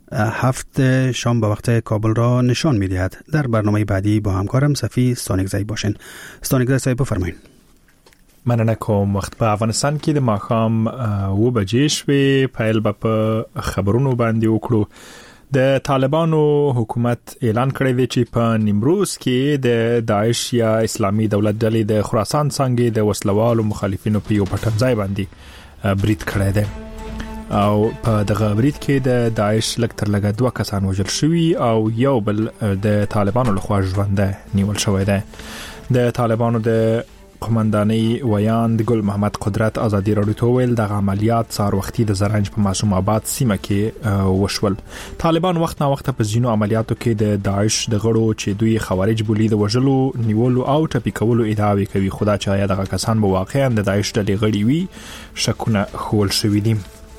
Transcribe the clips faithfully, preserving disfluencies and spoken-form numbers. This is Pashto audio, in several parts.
هفت شام به وقت کابل را نشان می‌دهد. در برنامه بعدی با همکارم صفی استانکزی باشین. استانکزی صاحب بفرمایید. مننه کوم. وخت په افغانستان کې د ماښام و بجې شوې. پیل به په خبرونو باندې وکړو. د طالبانو حکومت اعلان کړی دی چې په نیمروز کې د داعش یا اسلامي دولت ډلې د خراسان څنګه د وسلوالو مخالفینو په یو پټنځای باندې برید کړی دی او په دغه برید کې د داعش لکتر لګا دوه کسان وژل شوي او یو بل د طالبانو لخوا ژوندی نیول شوی دی. د طالبانو د قومندانۍ ویاند ګل محمد قدرت ازادي راډیو ته ویل د عملیات سار وختي د زرنج په معصوم آباد سیمه کې وشول. طالبان وخت نه وخت په ځینو عملیاتو کې د داعش د غړو چې دوی خوارج بولی د وژلو نیولو او ټپي کولو ادعاوې کوي. خدا چې آیا دغه کسان به واقعا د داعش ډلې غړي وي شکونه خول شوي دي.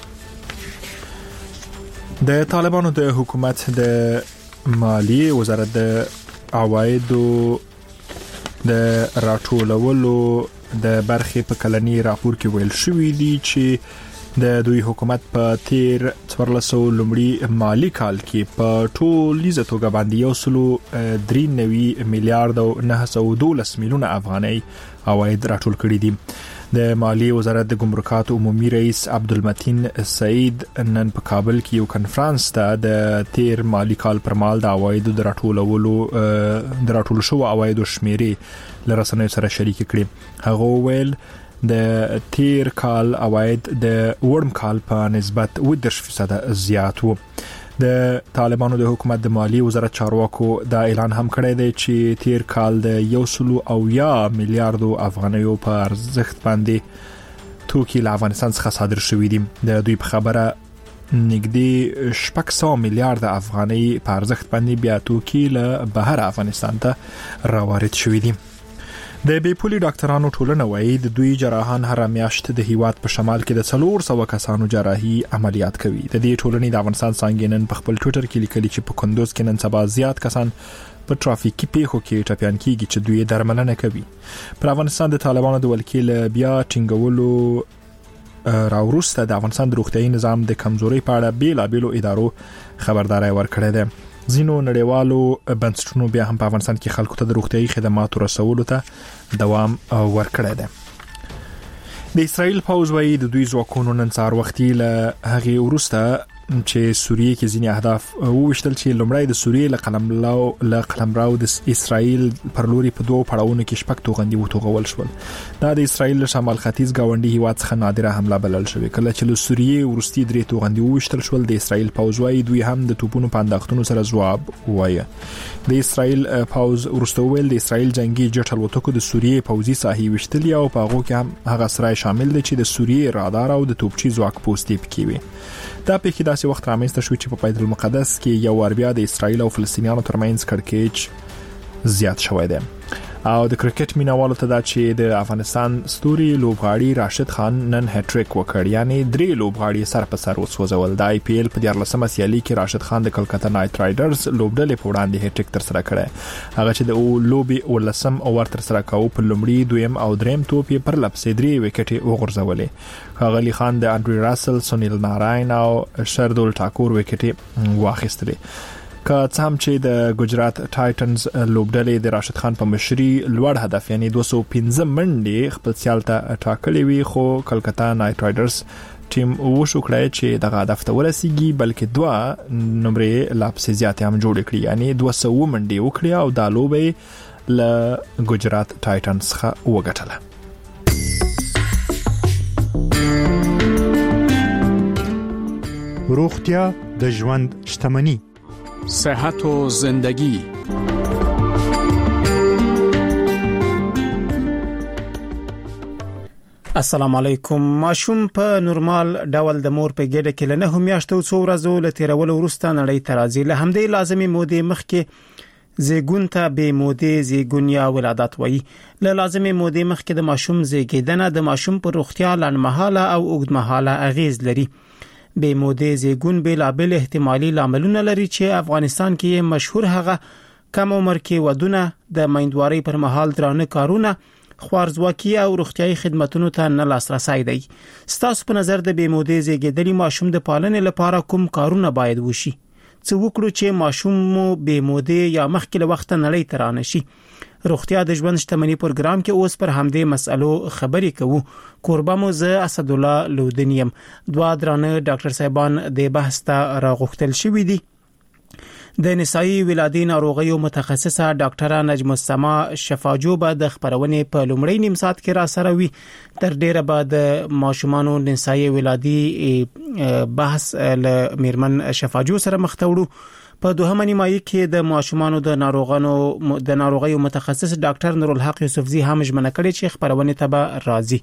د طالبانو د حکومت د مالیې وزارت د عوایدو د راټولولو د برخې په کلنی راپور کې ویل شوی دی چې د دوی حکومت په تیر څوارلسو لومړي مالی کال کې په ټولیزه توګه باندې یو سلو درې نوي میلیارډ او نه سوه دولس میلیونه افغانۍ عواید راټول کړي دي. د مالی وزارت د ګمرکات عمومي رئیس عبدالمتین سعید نن په کابل کې یو کنفرانس ته د تیر مالی کال پر مال د عوایدو د راټولولو د راټول شو عوایدو شمیرې لرسنوي سره شریک کړي. هغه ویل د تیر کال عواید د وړم کال په نسبت اووه دېرش فیصد زیات وو. د طالبانو د حکومت د مالی وزارت چارواکو دا اعلان هم کړی دی چې تیر کال د یو سلو او یا میلیارډو افغانیو په ارزښت باندې توکي له افغانستان څخه صادر شوي دي. د دوی په خبره نږدې شپږ سوه میلیارډ افغانۍ په ارزښت باندې بیا توکي له بهر افغانستان ته راوارد شوي دي. د بیپولي ډاکټرانو ټولنه وایي د دوی جراحان هر میاشت د هیواد په شمال کې د څلور سوه کسانو جراحي عملیات کوي. د دې ټولنې د افغانستان څنګه نن په خپل ټویټر کې لیکلي چې په کندوز کې نن سبا زیات کسان په ترافیکي پیښو کې ټپيان کیږي چې دوی درملنه کوي. پر افغانستان د طالبانو د ولکیل بیا ټینګولو راوروسته د افغانستان د روغتیايي نظام د کمزوري په اړه بیلابېلو ادارو خبرداري ورکړې ده. ځینو نړیوالو بنسټونو بیا هم په افغانستان کې خلکو ته د روغتیايي خدماتو رسولو ته دوام ورکړی دی. د اسرائیل پوځ وایي د دوی ځواکونو نن سهار وختي له هغې وروسته چې سوریې کې ځینې اهداف وویشتل چې لومړی د سوریې له قلمرو له قلمرو د اسرائیل پر لوري په دوه پړاوونو کې شپږ توغندي وتوغول شول. دا د اسرائیل له شمال ختیځ گاونډي هیواد څخه نادره حمله بلل شوې. کله چې له سوریې ورستي درې توغندي وویشتل شول د اسرائیل پوځ وایي دوی هم د توپونو په انداختونو سره ځواب وایي. د اسرائیل پوځ ورسته ویل د اسرائیل جنگي جټ الوتکو د سوریې پوځي ساحې وشتل او په هغه کې هم هغه سرای شامل دي چې د سوریې رادار او د توپچي ځواک پوسټي پکې وي. دا په کې داسې وخت رامنځته شو چې په بیت المقدس کې یو وربیا د اسرائیل او فلسطینیانو ترمنځ کړکېچ زیات شوی دی. او د کرکټ مینوالو ته دا چې د افغانستان ستوري لوبغاړي راشد خان نن هټریک وکړ، یعنی درې لوبغاړي سر په سر وسوځول. د آی پی ایل په دیارلسمه سیالي کې راشد خان د کلکته نایټ رایډرز لوبډلې په وړاندې هټریک تر سره کړی. هغه چې د لوبي ولسم اوور تر سره کاوه په لومړي دویم او دریم توپ یې پر لپسې درې وکټې وغورځولې. ښاغلي خان د انډری راسل، سونیل ناراین او شردول ټاکور وکټې واخیستلې. که څه هم چې د ګجرات ټایټنز لوبډلې د راشد خان په مشري لوړ هدف یعنی دوه سوه پنځه منډې خپل سیال ته ټاکلې وي، خو کلکته نایټ رایډرز ټیم وشو کړی چې دغه هدف ته ورسیږي، بلکې دوه نمرې لا پسې زیاتې هم جوړې کړي، یعنی دوه سوه منډې وکړي او دا لوبه له ګجرات ټایټنز څخه وګټله. روغتیا د ژوند شتمني، صحت و زندگی. السلام علیکم. ماشوم په نورمال ډول د مور په ګډه کې لنه میاشتو څو ورځې له تیرولو وروسته نړۍ ته راځي. له همدې لازمي مودې مخکې زیګون ته به مودې زیګون یا ولادت وایي. له لازمي مودې مخکې د ماشوم زیږیدنه د ماشوم پر روغتیا لنډمهاله او اوږدمهاله اغیز لري. به مودې زیګون بلابل احتمالي لاملونه لري چې افغانستان کې مشهور هغه کم عمر کې ودونه، د میندوارۍ پر مهال درانه کارونه، خوارزواکي او روغتيایي خدماتونو ته نه لاسرسي دی. ستاسو په نظر د به مودې زیږیدلي ماشوم د پالنې لپاره کوم کارونه باید وشي؟ څه وکړو چې ماشوم مو بې مودې یا مخکې له وخت نړۍ ته رانشي. روغتیا د ژوند شتمنۍ پروګرام کې اوس پر همدې مسالو خبرې کوو. کوربه مو زه اسد الله لودنیم. دوا درانه ډاکټر صاحبان د بحث ته راغوښتل شوې دي. د نسایي ولادي ناروغیو متخصصه ډاکټره نجم السما شفاجو به د خبرونې په لومړی نیم ساعت کې را سره وي. تر ډیره به د ماشومانو نسایي ولادي بحث له میرمن شفاجو سره مخ ته وړو. په دوهمه نیمایي کې د ماشومانو د ناروغانو د ناروغیو متخصص ډاکټر نورالحق یوسفزي هم ژمنه کړې چې خبرونه ته به راځي.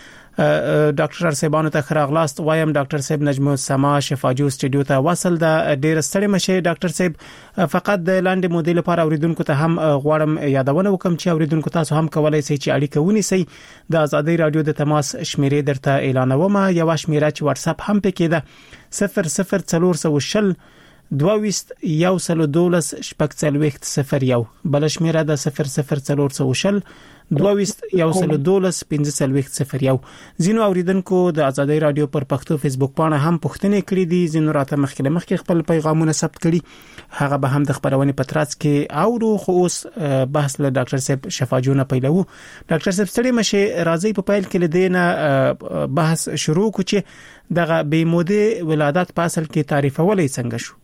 ډاکټر صاحبانو ته خراغلاست وایم. ډاکټر صاحب نجم السما شفاجو سټډیو ته وصل د ډیر ستړي مشه. ډاکټر صاحب فقط د لاندې مودې لپاره اوریدونکو ته هم غواړم یادونه وکم چې اوریدونکو تاسو هم کولای شئ چې اړیکه ونیسئ. د آزادۍ رادیو د تماس شمیرې درته اعلانوم. یو شمیره چې واتس اپ هم پکې ده صفر صفر څلور سو شل دویست یو سل دولس شپږ څلوېښت صفر یو. بل شمیره د صفر صفر څلور سو شل دویست یو سل دولس پنځه څلوېښت صفر یو. زینو اوریدونکو د آزادۍ رادیو پر پښتو فیسبوک پاڼه هم پوښتنې کړې دي. زینو راته مخکې مخکې خپل پیغامونه ثبت کړي. هغه به هم د خبرونې په ترڅ کې اورو. خو اوس بحث له ډاکټر صاحب شفاجو نه پیلو. ډاکټر صاحب ستړي مشه راځي په پیل کې لدينا بحث شروع کو چې دغه بې مودې ولادت په اصل کې تعریفولای څنګه شو.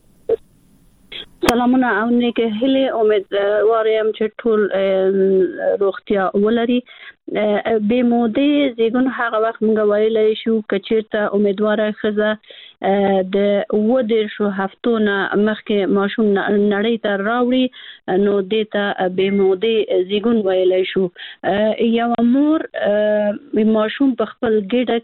سلامونه او نیکه هله امیدوارم چې ټول روغتیا ولري. بې مودې زیږون هغه وخت موږ ویلای شو کچیرته امیدواره خزه د و د شو هفتونه مخکې ماشوم نړۍ ته راوړي نو دته بې مودې زیږون ویلای شو. یو مور ماشوم په خپل ګډه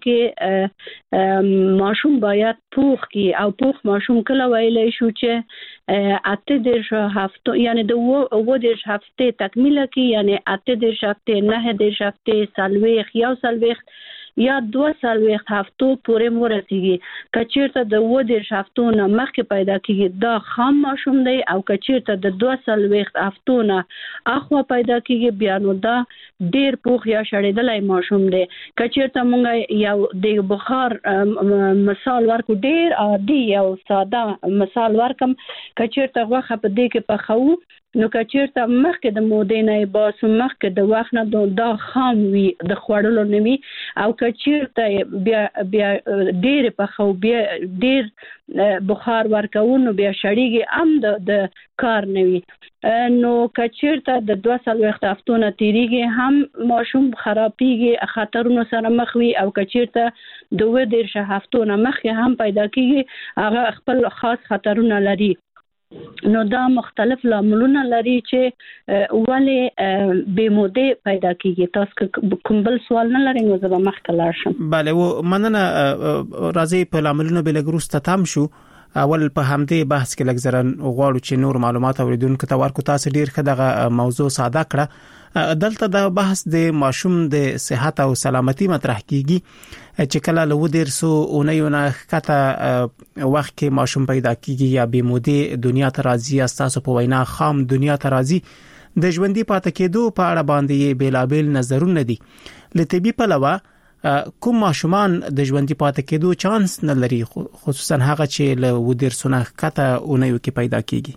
کې ماشوم باید پوخ کی او پوخ ماشوم کله ویلای شو چې اته د هفته یعنی د و د هفته تکمیل کی یعنی اته د هفته نه د هفته سالويخ یو سالويخ یا دو سالويخ هفتو پورې مرسيږي. کچیرته د و د هفتو نه مخکې پیدا کیږي دا خام ماشوم دی او کچیرته د دو سالويخ هفتو نه اخوا پیدا کیږي بیا نو دا ډیر پوخ یا شړېدلای ماشوم دی. کچیرته مونږ یو د بخار مثال ورکو ډیر عادي یو ساده مثال ورکم. کچیرته غوخه په دې کې پخو نو کچیرته مخکې د مودې نه باسو مخکې د وخت نه دا خام وي د خوړلو نه وي او کچیرته بیا بیا ډیر پخو بیا ډیر بخار ورکوونو بیا شړېږي ام د د کار نه وي. نو کچیرته د دوه سال وخت افتونه تیریږي هم ماشوم خرابېږي خطرونو سره مخ وي او کچیرته دوه ډیر هفتونه مخکې هم پیدا کیږي هغه خپل خاص خطرونه لري. نو دا مختلف لاملونه لري چې ولې بې مودې پیدا کیږي. تاسو کوم بل سوال نه لرئ نو زه به مخکې لاړ شم. بله و مننه. راځي په لاملونو به لګروسته تام شو. اول په همدې بحث کې لګزرن غواړو چې نور معلومات اوریدونکو ته ورکو. تاسو ډیر ښه دغه موضوع ساده کړه. دلته د بحث د ماشوم د صحت او سلامتي مطرح کیږي چې کله له ودیر سو اونیونه کته وخت کې ماشوم پیدا کیږي یا بې مودې دنیا ته راځي. تاسو په وینا خام دنیا ته راځي د ژوندۍ پاتې کېدو په اړه باندې بیلابل نظرونه دي. لطبي پلوه کوم ماشومان د ژوندۍ پاتې کېدو چانس نه لري خصوصا هغه چې له ودیر سونه کته اونیو کې پیدا کیږي.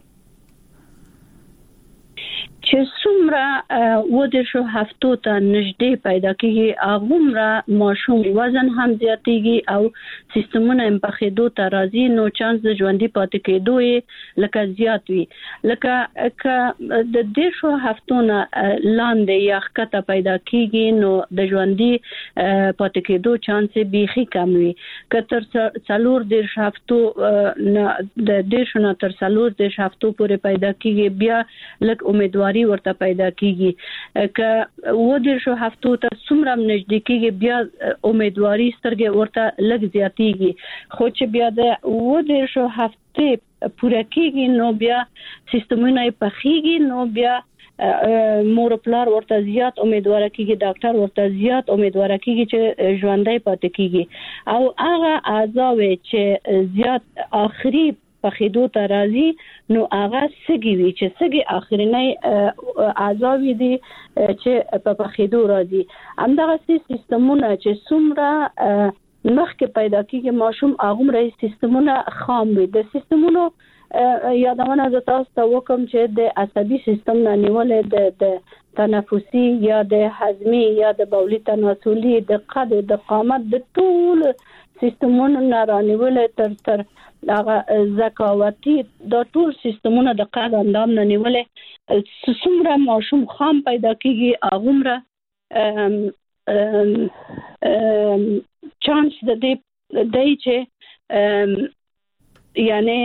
چې څومره و د شو هفتو ته نږدې پیدا کیږي هغومره ماشوم وزن هم زیاتېږي او سیستمونه هم په خېدو ته راځي نو چانس د ژوندۍ پاتې کېدو یې لکه زیات وي. لکه که د دې شو هفتو نه لاندې یا ښکته پیدا کیږي نو د ژوندۍ پاتې کېدو چانس یې بیخي کم وي. که تر څلور دېرش هفتو نه د دېرشو نه تر څلور دېرش هفتو پورې پیدا کیږي بیا لږ امیدواري ورته پیدا کیږي. که و د شو هفتو ته څومره نږدې کیږي بیا امیدواري سترګې ورته لږ زیاتېږي. خو چې بیا د و د شو هفته پوره کیږي نو بیا سیستمونه یې پخېږي نو بیا مور پلار ورته زیات امیدواره کیږي ډاکټر ورته زیات امیدواره کیږي چې ژوندۍ پاتې کیږي او هغه اعضاء چې زیات اخري په خېدو ته راځي نو هغه سګي وي چې سګي اخرنۍ اعضاء دي چې په خېدو راځي. همدغه سیستمونه چې څومره مخکې پیدا کیږي ماشوم هغه رئیس سیستمونه خام وي. د سیستمونو یادونه ز تاسو ته وکم چې د عصبي سیستم نه نیولې د د تنفسي یا د هضمي یا د بولي تناسلي د قد د قامت د ټول سیستمونو نه رانیولې تر تر هغه زکاوتي د ټول سیستمونو د قد اندام نه نیولې څومره ماشوم خام پیدا کیږي هغه چانس د دې دای چې یعنی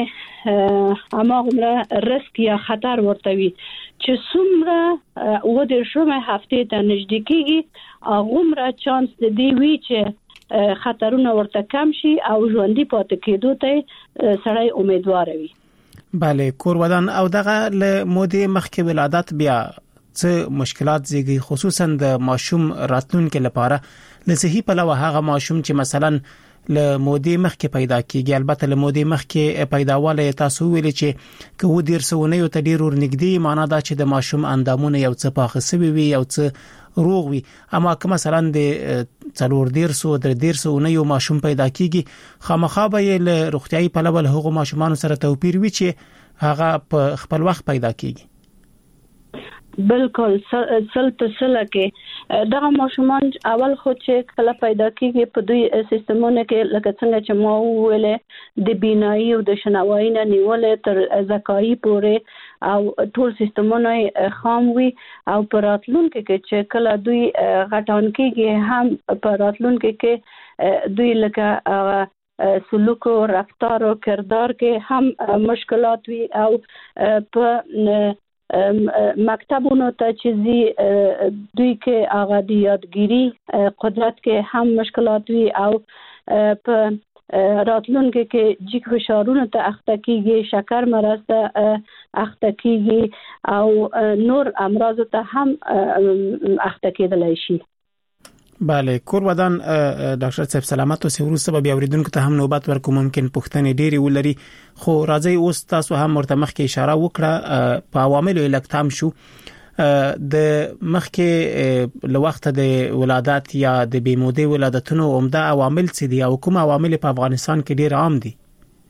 هماغه ریسک یا خطر ورته وي چې څومره و د شومه هفته ته نږدې کیږي هغه چانس د دې وی چې خطرونه ورته کم شي او ژوندۍ پاتې کېدو ته سړی امیدوار وي. بله کور ودان او دغه له مودې مخکې ولادت بیا څه مشکلات زیږي خصوصا د ماشوم راتلونکو لپاره له صحي پلوه هغه ماشوم چې مثلا له مودې مخکې پیدا کیږي البته له مودې مخکې پیداواله تاسو ویل چې که و ډیر سونه یو تدیر ورنګدي معنا دا چې د ماشوم اندامونه یو څه پاخه سوي وي یو څه روغ وي اما که مثلا د څلور ډیر سو د ډیر سونه یو ماشوم پیدا کیږي خامخا به له روغتيایي پلوه له هغو ماشومان سره توپیر وي چې هغه په خپل وخت پیدا کیږي. بالکل سل په سل کې دغه ماشومان اول خو چې کله پیدا کیږي په دوی سیستمونو کې لکه څنګه چې ما ویل د بینایی او د شنوایی نه نیولې تر زکایی پورې او ټول سیستمونه خام وي او په راتلونکو کې چې کله دوی غټان کیږي هم په راتلونکو کې دوی لکه سلوک او رفتار او کردار کې هم مشکلات وي او په مکتبونو ته چې زی دوی کې هغه د یادګیری قدرت کې هم مشکلات وي او په راتلونکو کې جګ فشارونو ته اخته کیږي شکر مرض ته اخته کیږي او نور امراض ته هم اخته کېدلای شي. بله کور ودان ډاکټر صاحب سلامت او سیورو سبب اوریدونکو ته هم نوبت ورکوم ممکن پوښتنې ډېری ولري خو راځي اوس تاسو هم ورته مخکې اشاره وکړه په عواملو الکتام شو د مخکې له وخت د ولادت یا د بیمودې ولادتونو عمده عوامل څه دي او کوم عوامل په افغانستان کې ډېر عام دي؟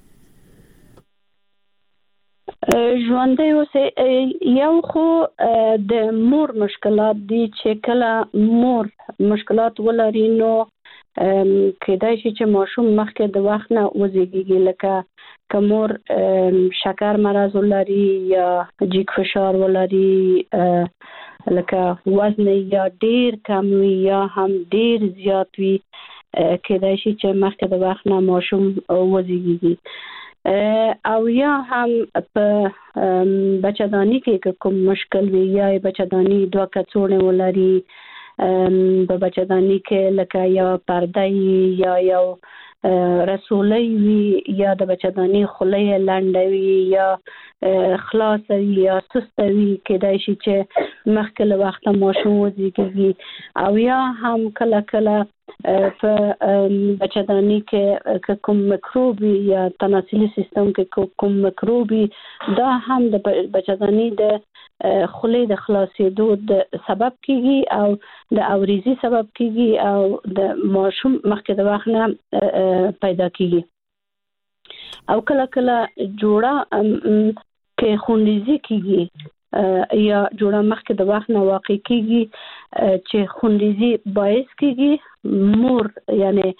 ژوندۍ اوسه یو خو د مور مشکلات دي چې کله مور مشکلات ولري نو کېدای شي چې ماشوم مخکې د وخت نه وزېږي لکه که مور شکر مرض ولري یا جګ فشار ولري لکه وزن یا ډیر کم وي یا هم ډیر زیات وي کېدای شي چې مخکې د وخت نه ماشوم وزېږي او یا هم په بچه‌دانی کې کوم مشکل وي یا بچه‌دانی دوه کڅوړې ولري په بچه‌دانی کې لکه یا پرده یا یو رسولي وي یا د بچه‌دانی خولې لنډوي یا خلاص وي یا سست وي کېدای شي چې مخکې له وخت ماشوم وزېږي او یا هم کله کله په بچه‌دانی کې کوم میکروب یا تناسلي سیستم کې کوم میکروب دا هم د بچه‌دانی د خولې د خلاصېدو د سبب کیږي او د اوریزي سبب کیږي او د ماشوم مخکې د وخت نه پیدا کیږي او کله کله جوړه کې خونریزي کیږي یا جوړه مخکې د وخت نه واقع کیږي چې خونریزي باعث کیږي مور یعنی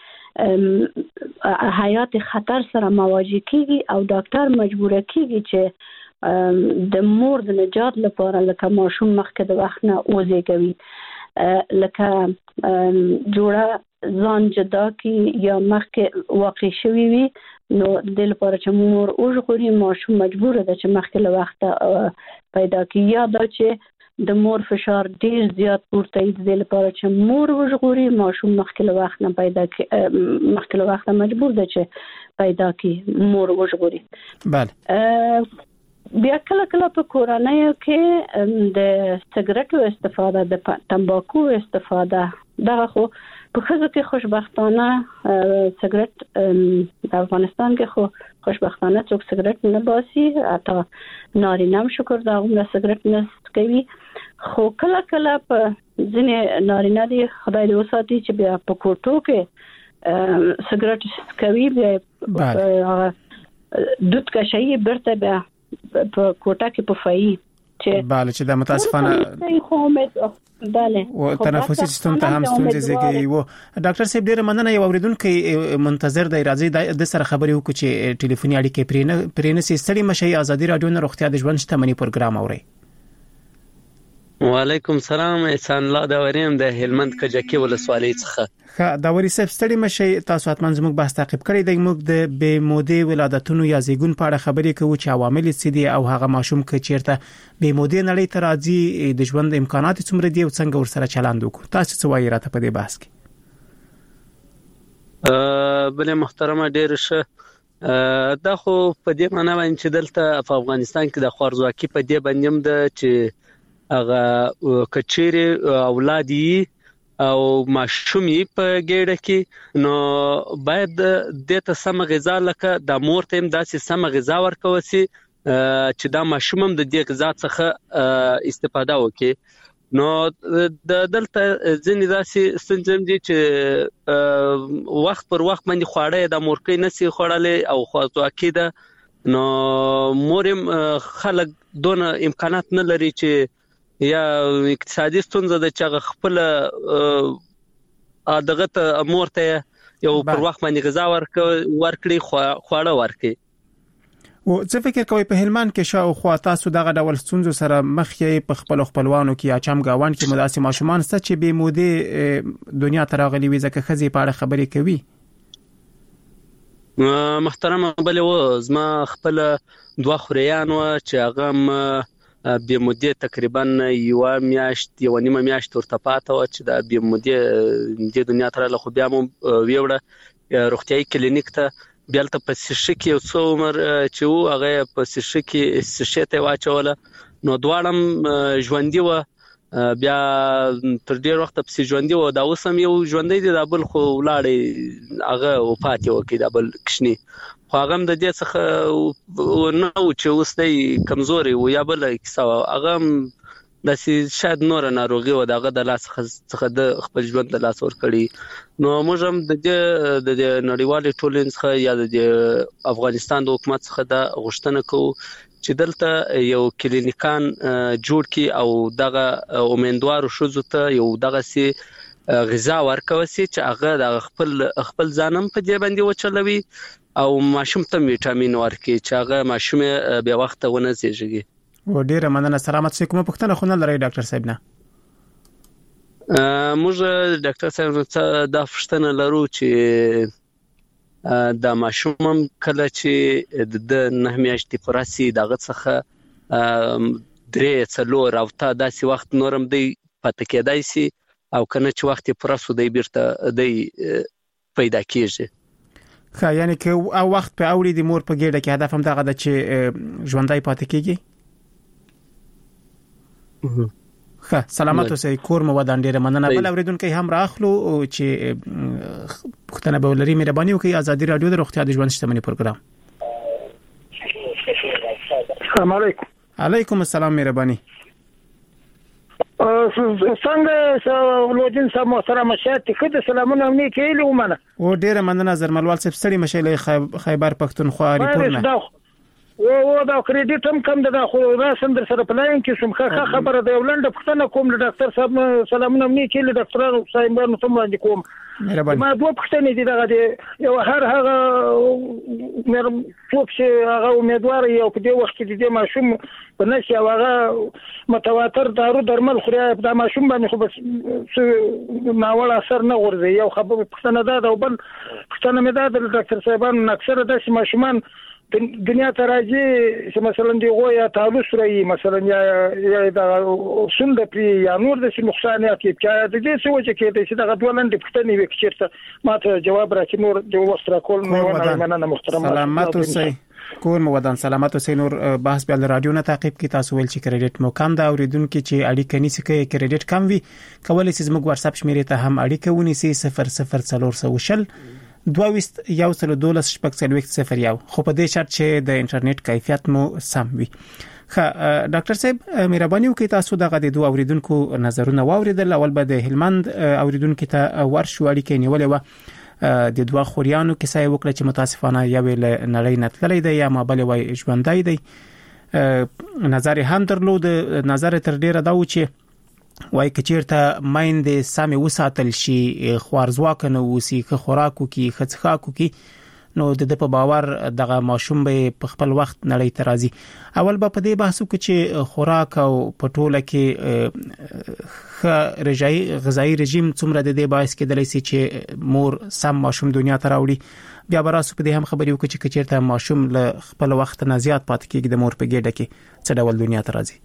حیات خطر سره مواجه کیږي او ډاکټر مجبور کیږي چې د مور د نجات لپاره لکه ماشوم مخکې د وخت نه وزېږوي لکه جوړه ځان جدا کی یا مخکې واقع شوی وي نو د لپاره چې مور اوژغوري ماشوم مجبور ده چې مخکې له وخت پیدا کی یا دا چې د مور فشار ډیر زیات پورته ای د لپاره چې مور وژغوري ماشوم مخکې له وخت نه پیدا کی مخکې له وخت مجبور ده چې پیدا کی مور وژغوري. بله بیا کله کله په کورنۍ کې د سیګریټو استفاده د تمباکو استفاده دا خو په خزو کې خوشبختانه سیګریټ د افغانستان کې خو خوشبختانه څوک سیګریټ نه باسي حتی نارینه هم شکر دا عمره سیګریټ نه کوي خو کله کله په ځینې نارینه دي خدای دې وساتي چې بیا په کوټو کې سګرټ کوي به دود کا شي برته به په کوټه کې په فای چې bale چې د متاسفانه خو امید bale او تنفسي سیستم ته هم ستونزې زیږي وو ډاکټر صاحب ډیره مننه یو اوریدونکو منتظر دی راځي د سره خبرې وکړو چې ټلیفوني اړیکې پرینه پرینه سي ستړي مشي ازادي رادیو نه روغتیا د ژوند شتمنۍ پروګرام اوري وعلیکم سلام احسان الله دا وریم د هلمند کجکی ولسوالۍ څخه ښه دا وري صاحب ستړي مشي تاسو اتمن زموږ بحث تعقیب کړی دی موږ د بې مودې ولادتونو یا زیږون په اړه خبرې کوو چې عوامل څه دي او هغه ماشوم کې چیرته بې مودې نړۍ ته راځي د ژوند امکانات څومره دي او څنګه ورسره چلند وکړو تاسو څه وایي راته په دې بحث کې ا بل محترمه ډیر شه دا خو په دې معنی باندې چې دلته په افغانستان کې د خوارزواکي په دې باندې د چې هغه کچيري اولادي او ماشومي په ګډه کې نو باید د ته سم غذا لکه د مور ته داسې سم غذا ورکوسي چې دا ماشومم د دې غذا څخه استفاده وکړي نو د دلته ځینې داسې ستونزې دي چې وخت پر وخت باندې خواړه د مورکې نسی خوړلې او خوځواکي ده نو مورم خلک دونه امکانات نه لري چې یا اقتصادي ستونزه د چا خپل دغه ته مور ته یو پر وخت باندې غذا ورک ورکړي خواړه ورکړي او څه فکر کوي په هلمند کې شاو خو تاسو دغه ډول ستونزو سره مخ یې په خپل خپلوانو کې یا چم گاوان کې مداسي ماشومان ست چې به مودې دنیا ته راغلي وي ځکه خزي په اړه خبرې کوي محترم بل و زما خپل دوه خوريان و چې هغه بیا مودې تقریبا یو میاشت یو نیمه میاشت ورته پاته و چې د بیا مودې د دنیا تر له خو بیا مو ویوړه روغتيایي کلینیک ته بیلته په سشه کې یو څو عمر چې و هغه په سشه کې سشه ته واچوله نو دواړم ژوندۍ و بیا تر ډیر وخت په ژوندۍ و دا اوسم یو ژوندۍ دی د بل خو ولاړې هغه وفات وکړي د بل کښنی خو هغه د دې څخه نو چې اوس دی کمزوري و یا بل کیسه هغه د شاید نور ناروغي و دغه د لاس څخه د خپل ژوند د لاس ور کړی نو موږ هم د دې د نړیوال ټولنې څخه یا د افغانستان د حکومت څخه د غوښتنه کوو چې دلته یو کلینیکان جوړ کی او دغه امیندوارو شوزو ته یو دغه سي غذا ورکوسي چې هغه د خپل خپل ځانم په دې باندې وچلوي او ماشوم ته وټامین ورکړي چې هغه ماشوم به وخت ونه زیږي و ډیره مننه سلامت سي کومه پښتنه خو نه لري ډاکټر صاحب نه موږ ډاکټر صاحب دا پښتنه لرو چې دا ماشوم کله چې د نه میاشتې پراسي دغه څخه درې څلور او تا داسې وخت نورم دی پاتې کېدای شي او کنه چې وخت پراسو دی بیرته دی پیدا کیږي خا یعنی که او وخت په اوړي د مور په ګډه کې هدف هم دغه د چې ژوندۍ پاتې کیږي خا سلامت اوسئ کور مو ودان ډیره مننه بل اوریدونکو هم راخلو چې پښتنه به لري مهرباني وکړئ ازادي رادیو د روغتیا د ژوند شتمنۍ پروګرام السلام علیکم علیکم السلام مهرباني څنګه ولودین سم محترم شات کده سلامونه امني کېلو منه و ډیره مننه زرملوال صاحب ستړي مشلې خیبر پښتونخوا ریپورټ و و دا کریډټ هم کم ده خو راسم در سره پلاین کې سم ښه خبره ده ولنده پښتنه کوم د ډاکټر صاحب سلامونه مې کېله ډاکټر صاحب نو تم باندې کوم مهرباني ما دوه پښتنې دي دغه دی یو هر هغه مې څوک چې هغه امیدوار یو په دې وخت کې د ماشوم په نشي هغه متواتر دارو درمل خوري دا ماشوم باندې خو بس ناول اثر نه غورځي یو خبره پښتنه ده او بل پښتنه مې ده د ډاکټر صاحبانو اکثره د ماشومان دنیا ته راځي چې مثلا دی غویا تعالوس رہی مثلا یا یا دا سند پی یا نور د نقصانات کې د دې څه وجه کې چې دا غوړلند پښتني وکړي چې ماته جواب راکې نور د وسره کول نه مننه محترم سلامت اوسئ کور مو ودان سلامت اوسئ نور بحث بل رادیو نه تعقیب کی تاسو ول چې کریډټ مو کم دا اوریدونکو چې اړیکه نیسي کې کریډټ کم وي کولای شئ زموږ واتس اپ شمیرې ته هم اړیکه ونیسئ صفر صفر څلور سوشل دویست یو سل دولس شپږ څلوېښت صفر یو خو په دې شرط چې د انټرنیټ کیفیت مو سم وي خا ډاکټر صاحب مهرباني وکړئ تاسو دغه د دوه اوریدونکو نظرونه واوریدل اول به د هلمند اوریدونکو ته ورشو اړیکې نیولې و د دوه خوریانو کیسه وکړه چې متاسفانه یو له نړۍ نتللې ده یا ما بل وای ژوندۍ دی. نظر هم درلود. نظر تر ډیره دا و چې وای کچیرته مایند سمې وساتل شي، خوارزواک نه وسی، که خوراکو کی خڅخاکو کی، نو د په باور دغه ماشوم به په خپل وخت نړۍ ته راځي. اول به په دې بحث وکړو چې خوراک او پټوله کې خ رژای غذایی رژیم څومره د دې باعث کېدلی شي چې مور سم ماشوم دنیا ته راوړي. بیا براسو په دې هم خبرې وکړو چې چیرته ماشوم له خپل وخت نه زیات پات کېږي د مور په ګډه کې څه ډول دنیا ته راځي.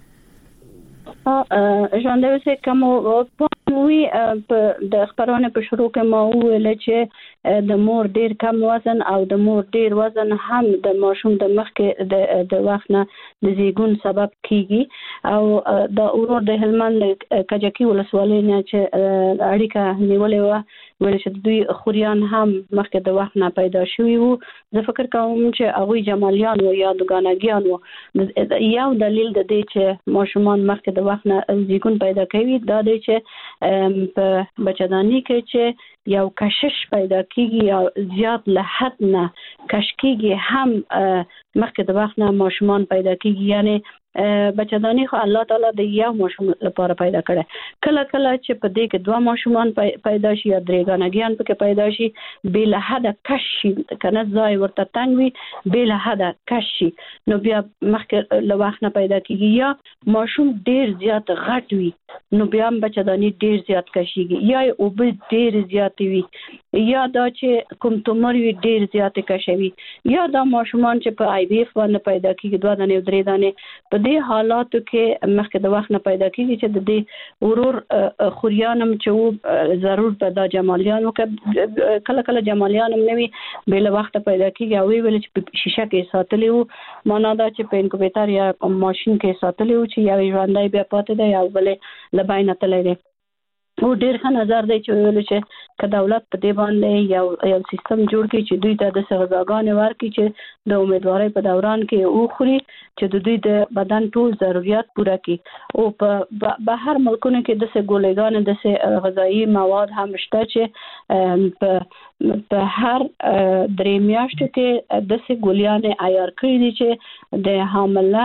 ا ژوند اوسه کوم وی په د خبرونه په شروع کې ما ویل چې د مور ډیر کم وزن او د مور ډیر وزن هم د ماشوم د مخ کې د د وخت نه د زیګون سبب کیږي. او د اورور د هلمند کجکی ولسوالۍ نه چې اړیکه نیولې و ول چې دوی خوريان هم مخکې د وخت نه پیدا شوي وو. زه فکر کوم چې هغه جمالیان او یا دګانګیان وو. یو دلیل د دې چې ماشومان مخکې د وخت نه زیګون پیدا کوي دا دی چې په بچدانی کې چې یو کشش پیدا کیږي یا زیات له حد نه کش کیږي هم مخکې د وخت نه ماشومان پیدا کیږي. یعنی بچدانی خو الله تعالی د یو ماشوم لپاره پیدا کړي. کله کله چې په دې کې دوه ماشومان پیدا شي یا درې غانګیان پکې پیدا شي بل حد کش شي کنه ځای ورته تنګ وي بل حد کش شي نو بیا مخکې له وخت نه پیدا کیږي. یا ماشوم ډیر زیات غټ وي نو بیا بچدانی ډیر زیات کشيږي. یا او به ډیر زیات وي یا دا چې کوم تومر وي ډیر زیات کشوي. یا دا ماشومان چې په آی بی اف باندې پیدا کیږي دوه دانې درې دانې په دې حالاتو کې مخکې د وخت نه پیدا کیږي چې د دې ورور خوريانم چې ضرور په دا جمالیانو کې کله کله جمالیانم نوي بل وخت پیدا کیږي او ویل چې په شیشه کې ساتلی وو معنا دا چې په انکوبیټر یا ماشين کې ساتلی وو چې یو ژوندۍ بیا پاتې دی او بل لباینه تللی. او ډیر ښه نظر دی چې ویل چې که دولت په دې باندې یو یو سیستم جوړ کړي چې دوی ته د غذاګانې ورکړي چې د امیدوارۍ په دوران کې او خوري چې د دوی د بدن ټول ضرورت پوره کړي. او په بهر ملکونو کې د څه ګولېګانې د څه غذایی مواد هم شته چې په په هر درې میاشتو کې د څه ګولیانې عیار کړي دي چې د حامله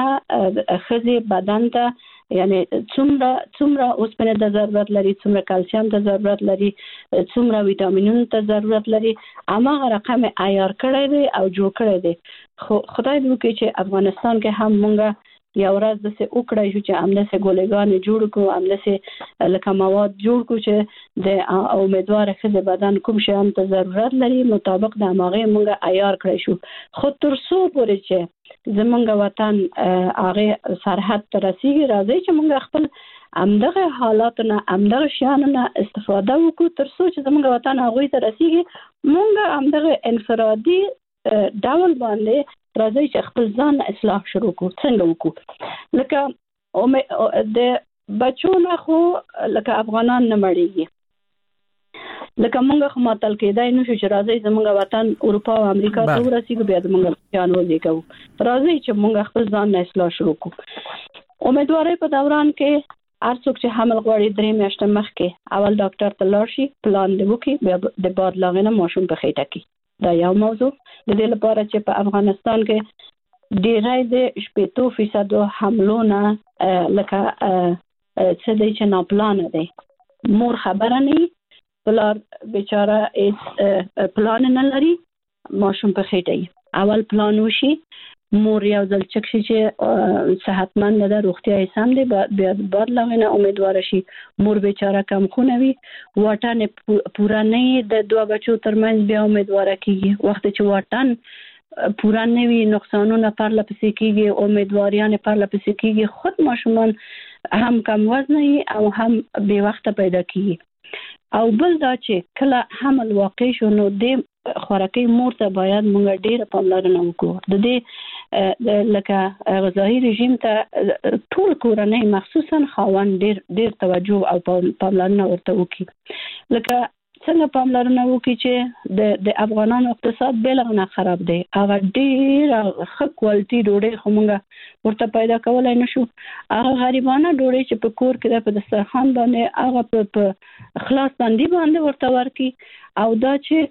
ښځې بدن ته یعنی څومره څومره اوسپنه د ضرورت لري څومره کلسیم د ضرورت لري څومره ویټامینونو ته ضرورت لري هغه رقم عیار کړی دی او جوړ کړی دی. خو خدای دې وکړي چې افغانستان کې هم مونږه یو ورځ د څه وکړای شو چې همدا څه ګولېګان جوړ کړو همدا څه لکه مواد جوړ کړو چې د امیدوار ښځې بدن کوم شی هم ته ضرورت لري مطابق د هغه مونږه عیار کړی شو. خو تر څو پورې چې زمونږ وطن هغه سرحد ته رسیږي راځي چې مونږ خپل همدغه حالات نه همدغه شیان نه استفاده وکړو تر څو چې زمونږ وطن هغه ته رسیږي مونږ همدغه انفرادي ډول باندې راځي چې خپل ځان اصلاح شروع کړو. څنګه وکړو لکه د بچو نه خو لکه افغانان نه مړیږي لکه مونږ خو ماتل کېدای نو چې راځي زمونږ وطن اروپا او امریکا ته ورسیږي بیا زمونږ ځان وځيګو راځي چې مونږ خپل ځان اصلاح شروع کړو. امیدوارۍ په دوران کې هر څوک چې حمل غواړي درې میاشتې مخکې اول ډاکټر ته لاړ شي پلان دی وکړي بیا د باد لاغنه ماشوم په خېټه کې. دا یو موضوع د دې لپاره چې په افغانستان کې ډیری د شپږ فیصد حملو نه لکه څه دی چې ناپلانه دی مور خبره نه پلار بیچاره هیڅ پلان نه لري ماشوم په خېټه اول پلان وشي مور یو ځل چک شي چې صحتمند ده روغتیا یې سم دی بیا بعد لغنه امیدوار شي مور بیچاره کم خونه وي واټن پورا نه د دوه بچو ترمنځ بیا امیدوار کیږي وخت چې واټن پورا نه وي نقصانونه پر لپسې کیږي امیدواریان پر لپسې کیږي خود ماشومان هم کم وزن او هم بے وخت پیدا کیږي. او بل دا چې کله حمل واقع شو نو د خوراکي مور ته باید مونږ ډیره پاملرنه وکړو. د دې لکه غذایی رژیم ته ټول کورنۍ مخصوصا خاوند ډیر ډیر توجه او پاملرنه ورته وکړي. لکه څنګه پاملرنه وکړي چې د د افغانانو اقتصاد بلغه خراب دی. هغه ډیر ښه کوالټي ډوډۍ خو موږ ورته پیدا کولای نشو. هغه غریبانه ډوډۍ چې په کور کې په دسترخوان باندې هغه په خلاص باندې باندې ورته ورکي او دا چې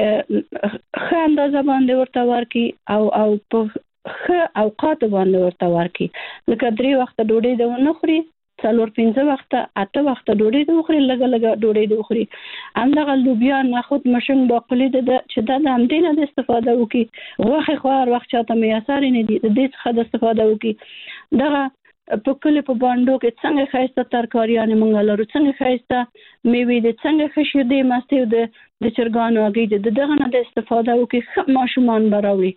ښه اندازه باندې ورته ورکي او او په ښه اوقات باندې ورته ورکي. لکه درې وخت ډوډۍ د ونه خوري، څلور پنځه وخته اته وخته ډوډۍ د وخوري، لګه لګه ډوډۍ د وخوري. همدغه لوبیا نخود مشنګ باقلي د چې دا د همدې نه د استفاده وکړي. غوښې خو هر وخت چاته میسر نه دي، د دې څخه د استفاده وکړي. دغه په کلی په باندو کې څنګه ښایسته ترکاریانې موږ لرو، څنګه ښایسته میوې دي، څنګه ښه شیدې مستې او د د چرګانو هګۍ د دغه نه د استفاده وکړي. ښه ماشومان به راوړي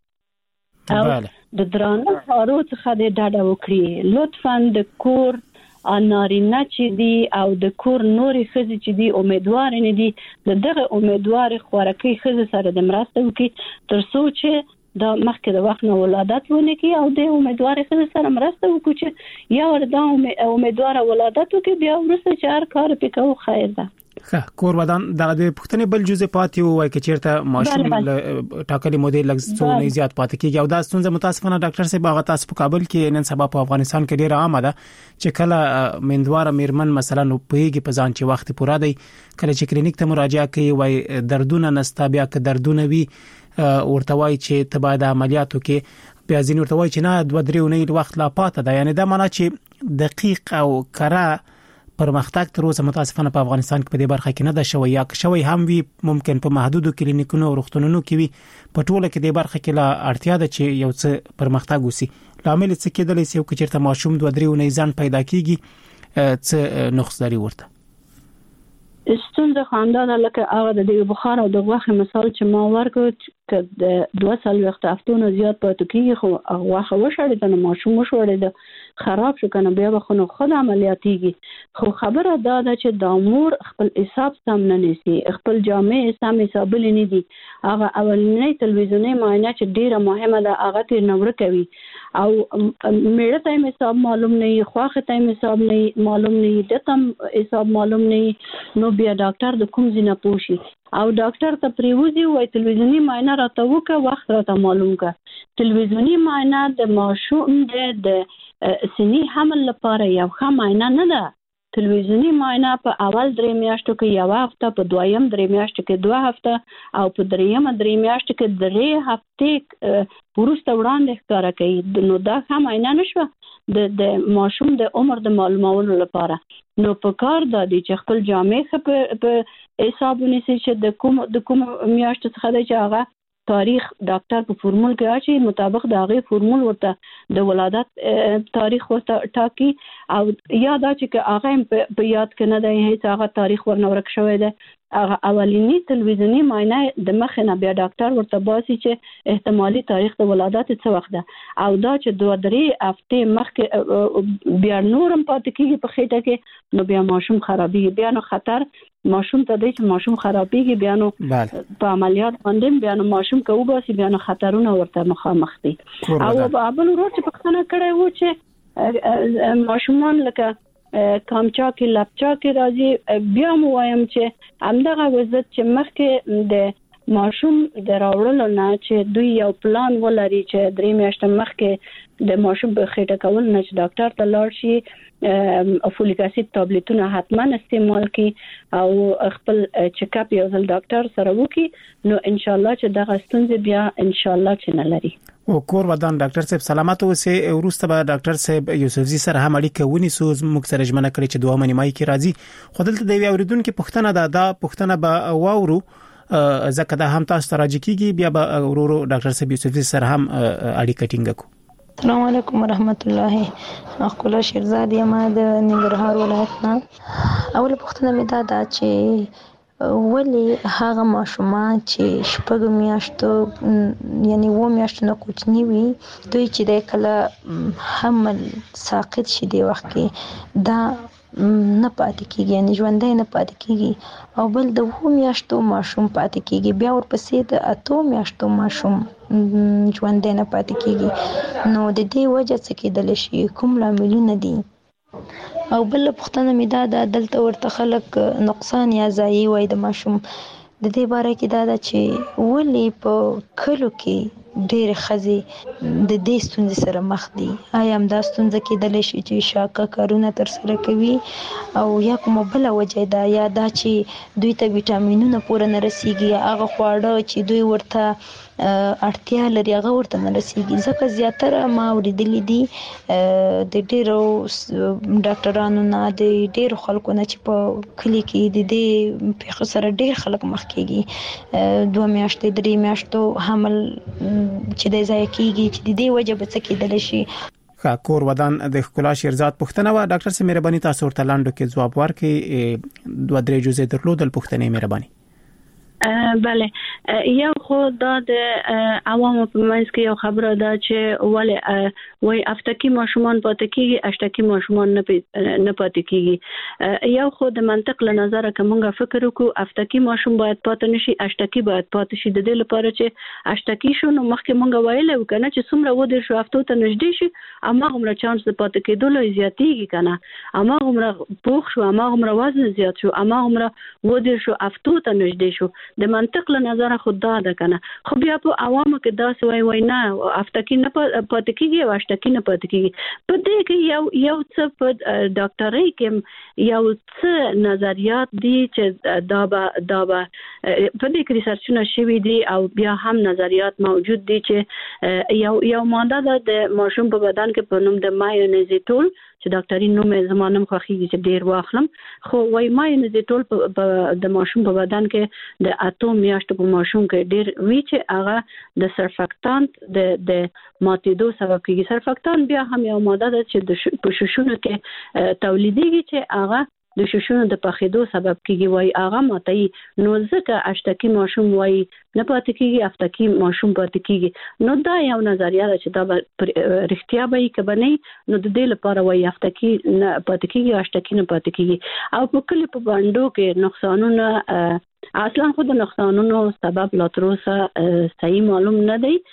او د درانه کارو څخه د ډډه وکړي. لطفاً د کور نارینه چې دی او د کور نورې ښځې چې دی امیدوار نه دي د دغه امیدوار خوراکي ښځې سره د مرسته وکړي تر څو چې دا مخکې د وخت نه ولادت ونه کړي او د امیدوار ښځې سره مرسته وکړي چې یا وردا امیدوار ولادت وکړي بیا ورسته چې هر کار پې کوو خیر ده. ښه کور ودان د پښتنې بل جزء پاتې وای کې چیرته ماشوم ټاکلي مودې لږ څو نه زیات پاتې کیږي او دا ستونزه متاسفانه ډاکټر صاحب هغه تاسو په کابل کې نن سبا په افغانستان کې ډیره عامه ده چې کله مندوار میرمن مثلا پویږي په ځان چې وخت پوره دی کله چې کلینیک ته مراجعه کوي وای دردونه نستا بیا که دردونه وي ورته وای چې تبا د عملیاتو کې بیا ځین ورته وای چې نه دوه درې ونې وخت لا پاتې ده. یعنی دا معنی چې دقیق او کره پرمختګ تر اوسه متاسفانه په افغانستان کې په دې برخه کې نه ده شوی یا شوی هم وي ممکن په محدودو کلینیکونو او روغتونونو کې وي په ټوله کې د برخه کې لا اړتیا ده چې یو څه پرمختګ وسی. لامل څه کېدلی سي او چې چیرته ماشوم دوه درې ونې ځان پیدا کیږي څه نقص لري ورته. ستونزه خواندانه لکه هغه د بخار او د غوښې مثال چې ما ورکړ چې د دوه سال وخت هفتونه زیات پاتې کیږي خو غوښه وشړې د ماشوم وشړې خراب شو کنه بیا به خو خود عملیاتيږي. خو خبره دا ده چې د امور خپل حساب سم نه نيسي، خپل جامع سم حساب لنی دي. هغه اولنۍ تلویزیوني معاینه چې ډیره مهمه ده هغه تیر نور کوي او میړه ته حساب معلوم نه، خواخه ته حساب نه معلوم نه، دته حساب معلوم نه، نو بیا ډاکټر د کوم ځینه پوښي او ډاکټر ته پریوزي وای تلویزیونی معاینه راته وکړه وخت راته معلوم کا. تلویزیونی معاینه د ماشوم د سنی حمل لپاره یو ښه معاینه نه ده. تلویزیونی معاینه په اول درې میاشتو کې یو هفته، په دویم درې میاشتو کې دوه هفته او په دریم درې میاشتو کې درې هفته وروسته وړاندې ښکاره کوي. نو دا ښه معاینه نشوه د د ماشوم د عمر د معلومولو لپاره. نو په کار دا دی چې خپل جامع په حساب ونیسي چې د کوم د کوم میاشتو څخه دی چې هغه تاریخ ډاکټر په فورمول کې اچي مطابق د هغه فورمول ورته د ولادت تاریخ ورته ټاکي او یا دا چې هغه په یاد کې نه دی هیڅ هغه تاریخ ورنه ورک شوی دی. هغه اولینی تلویزیونی معاینه د مخ نه بیا ډاکټر ورته باسي چې احتمالي تاریخ د ولادت څه وخت ده او دا چې دوه درې هفته مخکې بیا نورم پاتې کیږي په خېټه کې نو بیا ماشوم خرابېږي. بیا نو خطر ماشوم ته دی چې ماشوم خرابېږي بیا نو په عملیات باندې بیا نو ماشوم کوو باسي بیا نو خطرونه ورته مخامخ دي. او بل ورور چې پښتنه کړی و چې ماشومان لکه کامچا کې لپچا کې راځي بیا مو وایم چې همدغه وضعیت چې مخکې د ماشوم د راوړلو نه چې دوی یو پلان ولري چې درې میاشتې مخکې د ماشوم په خېټه کول نه چې ډاکټر ته لاړ شي فولیک اسید ټابلیټونه حتما استعمال کړي او خپل چیک اپ یو ځل ډاکټر سره وکړي نو ان شاء الله چې دغه ستونزې بیا ان شاء الله چې نه لري. او کور ودان ډاکټر صاحب سلامت اوسه ورسته به ډاکټر صاحب یوسفزي سره هم اړیکه ونیسو موږ سره ژمنه کړی چې دوه منیمای کې راځي خو دلته د اوریدونکو پښتنه ده دا پښتنه به واورو ځکه دا هم تاسو ته راځي کیږي بیا به ورورو ډاکټر صاحب یوسفزي سره هم اړیکه ټینګ کو. السلام علیکم ورحمت الله. اخولا شیرزاد یم د ننګرهار ولایت نه. اول پښتنه مې دا ده چې ولی هغه ماشومان چې شپږ میاشتو یعنی و میاشتو نه کوچنی وي دوی چې د کله حمل ساقط شي دی وخت کې دا نه پاتې کیږي یعنی ژوندۍ نه پاتې کیږي او بل د و میاشتو ماشوم پاتې کیږي بیا ورپسې د اتو میاشتو ماشوم ژوندۍ نه پاتې کیږي. نو د دې وجه څه کېدلی شي کوم لاملونه دي او بل پوښتنه مې دا ده دلته ورته خلک نقصان یا ضایع وایي د ماشوم د دې باره کې دا ده چې ولې په کلو کې ډېر ښځې د دې ستونزې سره مخ دي. آیا همدا ستونزه کېدلی شي چې شاقه کارونه ترسره کوي او یا کومه بله وجه ده یا دا چې دوی ته ویټامینونه پوره نه رسیږي یا هغه خواړه چې دوی ورته اړتیا لري هغه ورته نه رسیږي. ځکه زیاتره ما اورېدلي دي د ډېرو ډاکټرانو نه د ډېرو خلکو نه چې په کلي کې د دې پېښو سره ډېر خلک مخ کېږي. دوه میاشتې درې میاشتو حمل چې د ضایع کېږي چې د دې وجه به څه کېدلی شي. کور ودان د ښکلا شیرزاد پوښتنه وه. ډاکټر صاحب مهرباني تاسو ورته لاندو کې ځواب ورکړئ. دوه درې جزئیات درلودل پوښتنې مهرباني. بله یو خو دا د عوامو په منځ کې یو خبره ده چې ولې وای افتکی ماشومان پاتې کیږي اشتکی ماشومان نه نه پاتې کیږي. یو خو د منطق له نظره کومه فکر وکړو افتکی ماشوم باید پاتې نشي اشتکی باید پاتې شي. د دې لپاره چې اشتکی شو نو مخکې مونږ ویل وکنه چې څومره ودر شو افتو ته نږدې شي اما عمره چانس د پاتې کېدو له زیاتېږي کنه اما عمره پوخ شو اما عمره وزن زیات شو اما عمره ودر شو افتو ته نږدې شو. د منطق له نظره خود دا ده کنه خو بیا په عوامو کې دا سوي وای نه افتکی نه پاتې کیږي او اشتکی نه پاتې کیږي. په دې کې یو یو څه په ډاکټرۍ کې یو څه نظریات دي چې دا به دا به په دې کې ریسرچونه شوي دي او بیا هم نظریات موجود دي چې یو یو ماده ده د ماشوم په بدن کې په نوم د ماینوزیټول چې ډاکټري نوم یې زمانم خوخیږي چې ډیر واخلم خو وای ماینوزیټول په د ماشوم په بدن کې د اتو میاشتو په ماشوم کې ډیر وی چې هغه د سرفکتانت د د ماتېدو سبب کیږي. سرفکتان بیا هم یو ماده ده چې د په ششونو کې تولیدېږي چې هغه د ششونو د پخېدو سبب کیږي. وای هغه ماتي نو ځکه اشتکی ماشوم وای نه پاتې کیږي افتکی ماشوم پاتې کیږي. نو دا یو نظریه ده چې دا رښتیا به یې کبني نو د دې لپاره وای افتکی نه پاتې کیږي اشتکی نه پاتې کیږي. او په کلی په باندې کې نقصانونه اصلا خود نقصانونو سبب لا تر اوسه صحیح معلوم نه دی.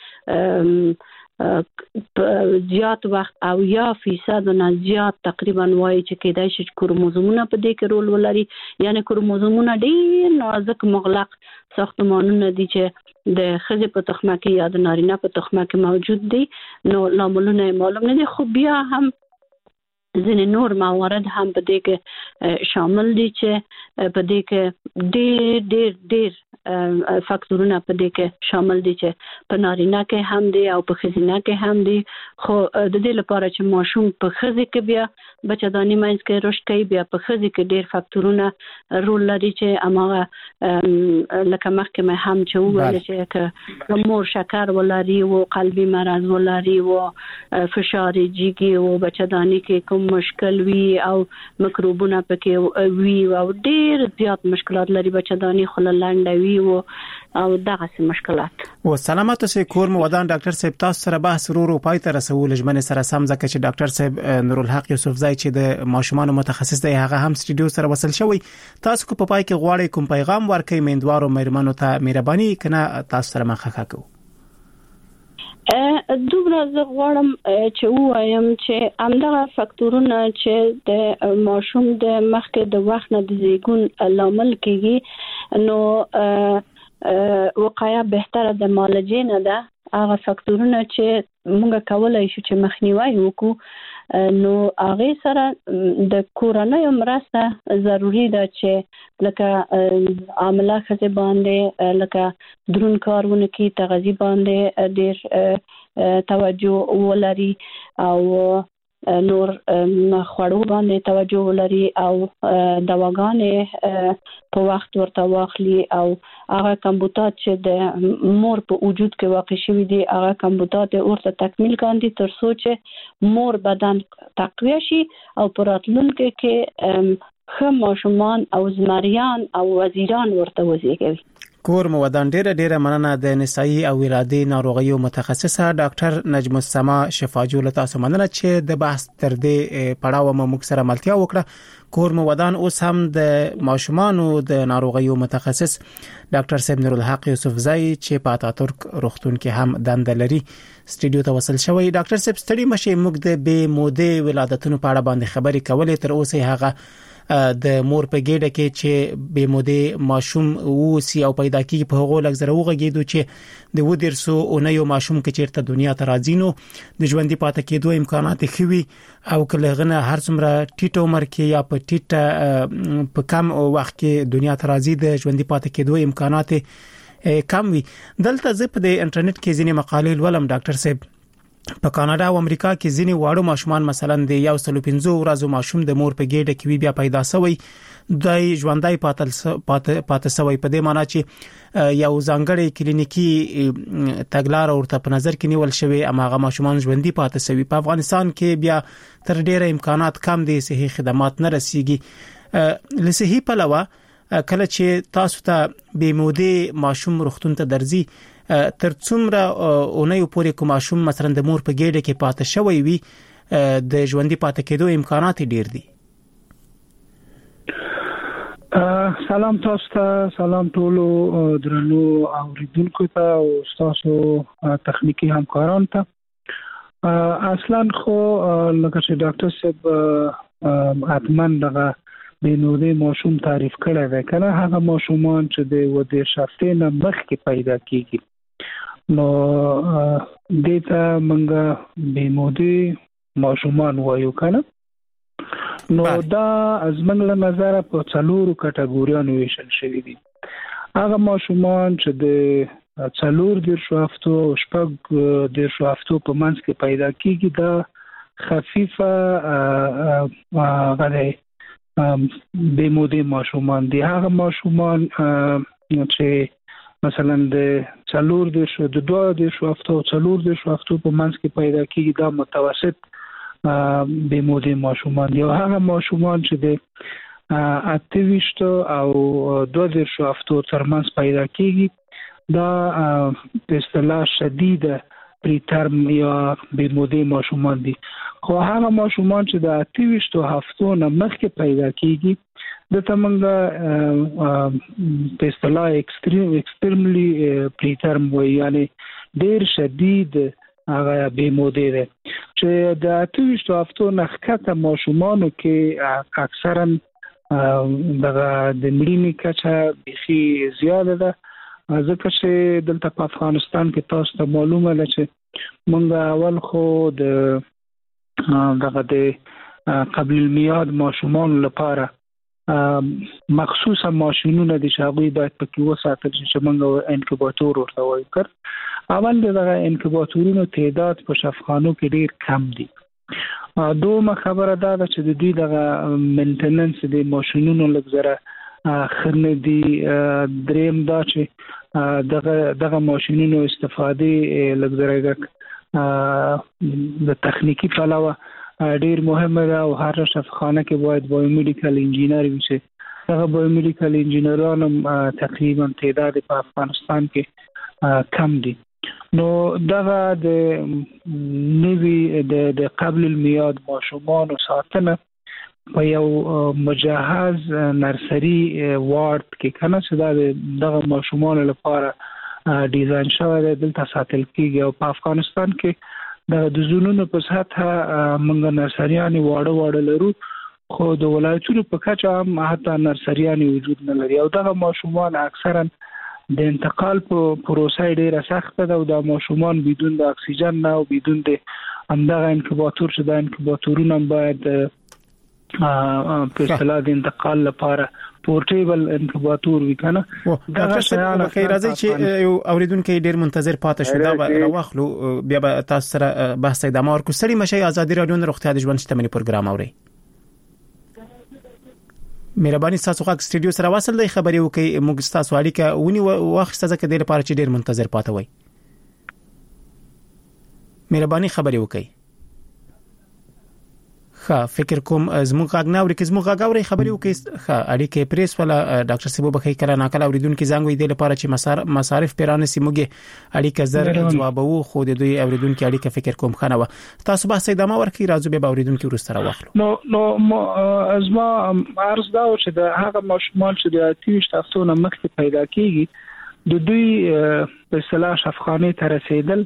زیات وخت او یا فیصد نه زیات تقریبا وایي چې کېدای شي کروموزومونه په دې کې رول ولري. یعنی کروموزومونه ډېر نازک مغلق ساختمانونه دي چې د ښځې په تخمه کې یا د نارینه په تخمه کې موجود دي. نو لاملونه معلوم نه دي خو بیا هم ځینې نور موارد هم په دې کې شامل دي چې په دې کې ډېر ډېر ډېر فاکتورونه په دې کې شامل دي چې په نارینه کې هم دي او په ښځینه کې هم دي. خو د دې لپاره چې ماشوم په ښځې کې بیا بچه‌داني منځ کې رشد کوي بیا په ښځې کې ډېر فاکتورونه رول لري چې اماغه لکه مخکې مې هم چې وویل چې مور شکر ولري او قلبي مرض ولري او فشار جګي او بچه‌داني کې کوم مشکل وي او مکروبونه پکې وي او ډېر زیات مشکلات لري بچه‌داني خلل وي او دغه مشکلات. و سلامت اوسئ. کور مو ودان ډاکټر صاحب تاسو سره بحث ورو ورو پای ته رسول ژمنه سره سم ځکه چې ډاکټر صاحب نورالحق یوسفزای چې د ماشومان متخصص دی هغه هم سټډیو سره وصل شوی. تاسو کو په پای کې غواړئ کوم پیغام ورکړئ میندوارو مېرمنو ته مهرباني کنه تاسو سره مخه کو. دومره زه غواړم چې وایم چې همدغه فاکتورونه چې د ماشوم د مخکې د وخت نه د زیږون لامل کیږي نو وقایه بهتره د معالجې نه ده. هغه فاکتورونه چې موږ کولای شو چې مخنیوي وکړو نو هغه سره د کورنۍ مرسته ضروری ده چې لکه عامله خزه باندې لکه درون کارونه کې تغذیه باندې ډېر توجه ولري او نور خوړو باندې توجه ولري او دواګانې په وخت ورته واخلي او هغه کمبوتات چې د مور په وجود کې واقع شوی دي هغه کمبوتات ورته تکمیل کاندي تر څو چې مور بدن تقویه شي او په راتلونکي کې ښه ماشومان او زمریان او وزیران ورته وزیږي. کور مو ودان ډیره ډیره مننه د نسایي او ولادي ناروغیو متخصصه ډاکټر نجم السما شفاجو تاسو مننه چې د بحث تر دې پړاو مو مکسره ملتیا وکړه. کور مو ودان اوس هم د ماشومانو د ناروغیو متخصص ډاکټر صاحب نور الحق یوسف زئی چې په اتاتورک روغتون کې هم دنده لري سټډیو ته وصل شوی. ډاکټر صاحب ستړي مشه موږ د بې مودې ولادتونو په اړه باندې خبرې کولې، تر اوسه هغه د مور په ګډه کې چې بې مودې ماشوم وسی او پیدا کیږي په هغه لږ زره وغږیدو چې د ودرسو او نه یو ماشوم کې چیرته دنیا ته راځي نو د ژوندۍ پاتې کېدو امکانات خوي او کله غنه هر څومره ټیټ عمر کې یا په ټیټ په کم وخت کې دنیا ته راځي د ژوندۍ پاتې کېدو امکانات کم وي. دلته زه په د انټرنیټ کې ځینې مقالې ولوم ډاکټر صاحب په کاناډا او امریکا کې ځینې واړو ماشومان مثلا د یو سل پنځه ورځو ماشوم د مور په ګډه کې بیا پیدا شوی د ژوندۍ پاتل پاتې شوی په دې معنی چې یو ځانګړی کلینیکی تګلار ورته په نظر کې نیول شوی اماغه ماشومان ژوندۍ پاتې شوی. په افغانستان کې بیا تر ډیره امکانات کم دي، صحي خدمات نه رسیږي. لصحي پلوه کله چې تاسو ته بې مودې ماشوم روغتون ته درځي تر څومره اونۍ پورې کوم ماشوم مثلا د مور په ګډه کې پاتې شوی وي د ژوندۍ پاتې کېدو امکانات ډیر دي. سلام تاسو ته، سلام ټولو درنو اوریدونکو ته او تاسو تخنیکی همکاران ته. اصلا خو لکه چې ډاکټر صاحب اتمن دغه بې مودې ماشوم تعریف کړی دی کنه، هغه ماشومان چې د ودې شافتې نه مخکې پیدا کیږي نو دیتا منګه بې مودې ماشومان وایو کنه. نو دا از منګ له نظر په څلورو کټګوریانو ویشل شوی دي. هغه ماشومان چې د څلور دیرشو هفتو او شپږ دیرشو هفتو په منځ کې پیدا کیږي دا خفیفه غړي بې مودې ماشومان دي. هغه ماشومان چې مثلا د څلور دیرشو د دوه دیرشو هفتو او څلور دیرشو هفتو په منځ کې پیدا کیږي دا متوسط بې مودې ماشومان دي. هغه ماشومان چې د اته ویشتو او دوه دیرشو هفتو ترمنځ پیدا کیږي دا په اصطلاح شدیده پری ترم یا بې مودې ماشومان دي. خو هغه ماشومان چې د اته ویشتو هفتو نه مخکې پیدا کیږي د تمنګ په اصطلاح ایکستریم ایکستریملی پری ترم وي، یعنی ډیر شدید هغه بې مودې ده چې د اته ویشتو هفتو نه ښکته ماشومانو کې اکثرا دغه د مړینې کچه بیخي زیاده ده، ځکه چې دلته په افغانستان کې تاسو ته معلومه ده چې موږ اول خو د دغه د قبل المیاد ماشومان لپاره مخصوصه ماشینونه دي چې هغه باید پکې وساتل شي چې موږ انکوباتور ورته وایو کړ. اول دغه انکوباتورونو تعداد په شفاخانو کې ډیر کم دي. دومره خبره ده چې د دوی دغه مینټیننس د ماشینونو لږ خرنه دي. دریم دا چې دغه دغه ماشینونو استفاده لږ زره د تخنیکی پلوه ډیر مهمه ده او هر شفاخانه کې باید بایو میډیکل انجینر وي چې هغه بایو میډیکل انجینران تقریبا تعداد په افغانستان کې کم دي. نو دغه د نوی د قبل المیاد ماشومان ساتنه په یو مجهز نرسری وارد کې کنه چې دا دغه ماشومان لپاره ډیزاین شوی دی، دلته ساتل کیږي. او په افغانستان کې د زونونو په سطح موږ نرسریانې واړه واړه لرو، خو د ولایتونو په کچه هم حتی نرسریانې وجود نه لري. او دغه ماشومان اکثرا د انتقال په پروسه ډیره سخته ده او د ماشومان بدون د اکسیجن نه او بدون د همدغه انکوباتور چې د انکوباتورونه باید په اصطلاح د انتقال لپاره پورټیبل انکوباتور وی کنه. ډاکټر صاحب خیر راځي چې یو اوریدونکو ډیر منتظر پاتې شو دا راوخلو بیا به تاسو سره بحث ادامه ورکو. سړي مشه ازادي رادیو نه روغتیا د ژوند شتمنۍ پروګرام اوري. مهرباني تاسو غږ سټډیو سره وصل دی خبري وکي موږ تاسو اړیکه ونی واخسته ځکه د لپاره چې ډیر منتظر پاتې وای. مهرباني خبري وکي. ښه فکر کوم زموږ غاګناوري کې زموږ غاګاوري خبرې وکړي ښه اړیکې پریس ولا ډاکټر سیبو بخې کله ناکله اوریدونکو زنګ وې د لپاره چې مصارف پیرانه سیموږي اړیکه زر جوابو خو د دوی اوریدونکو اړیکه فکر کوم خنه و تاسو به سیدامه ورکړي راځو به اوریدونکو ورسره واخلو نو نو از ما عرض دا چې د هغه ماشومان چې د اتیش تاسو نه مخکې پیدا کیږي د دوی په اصطلاح شفاخانه ته رسیدل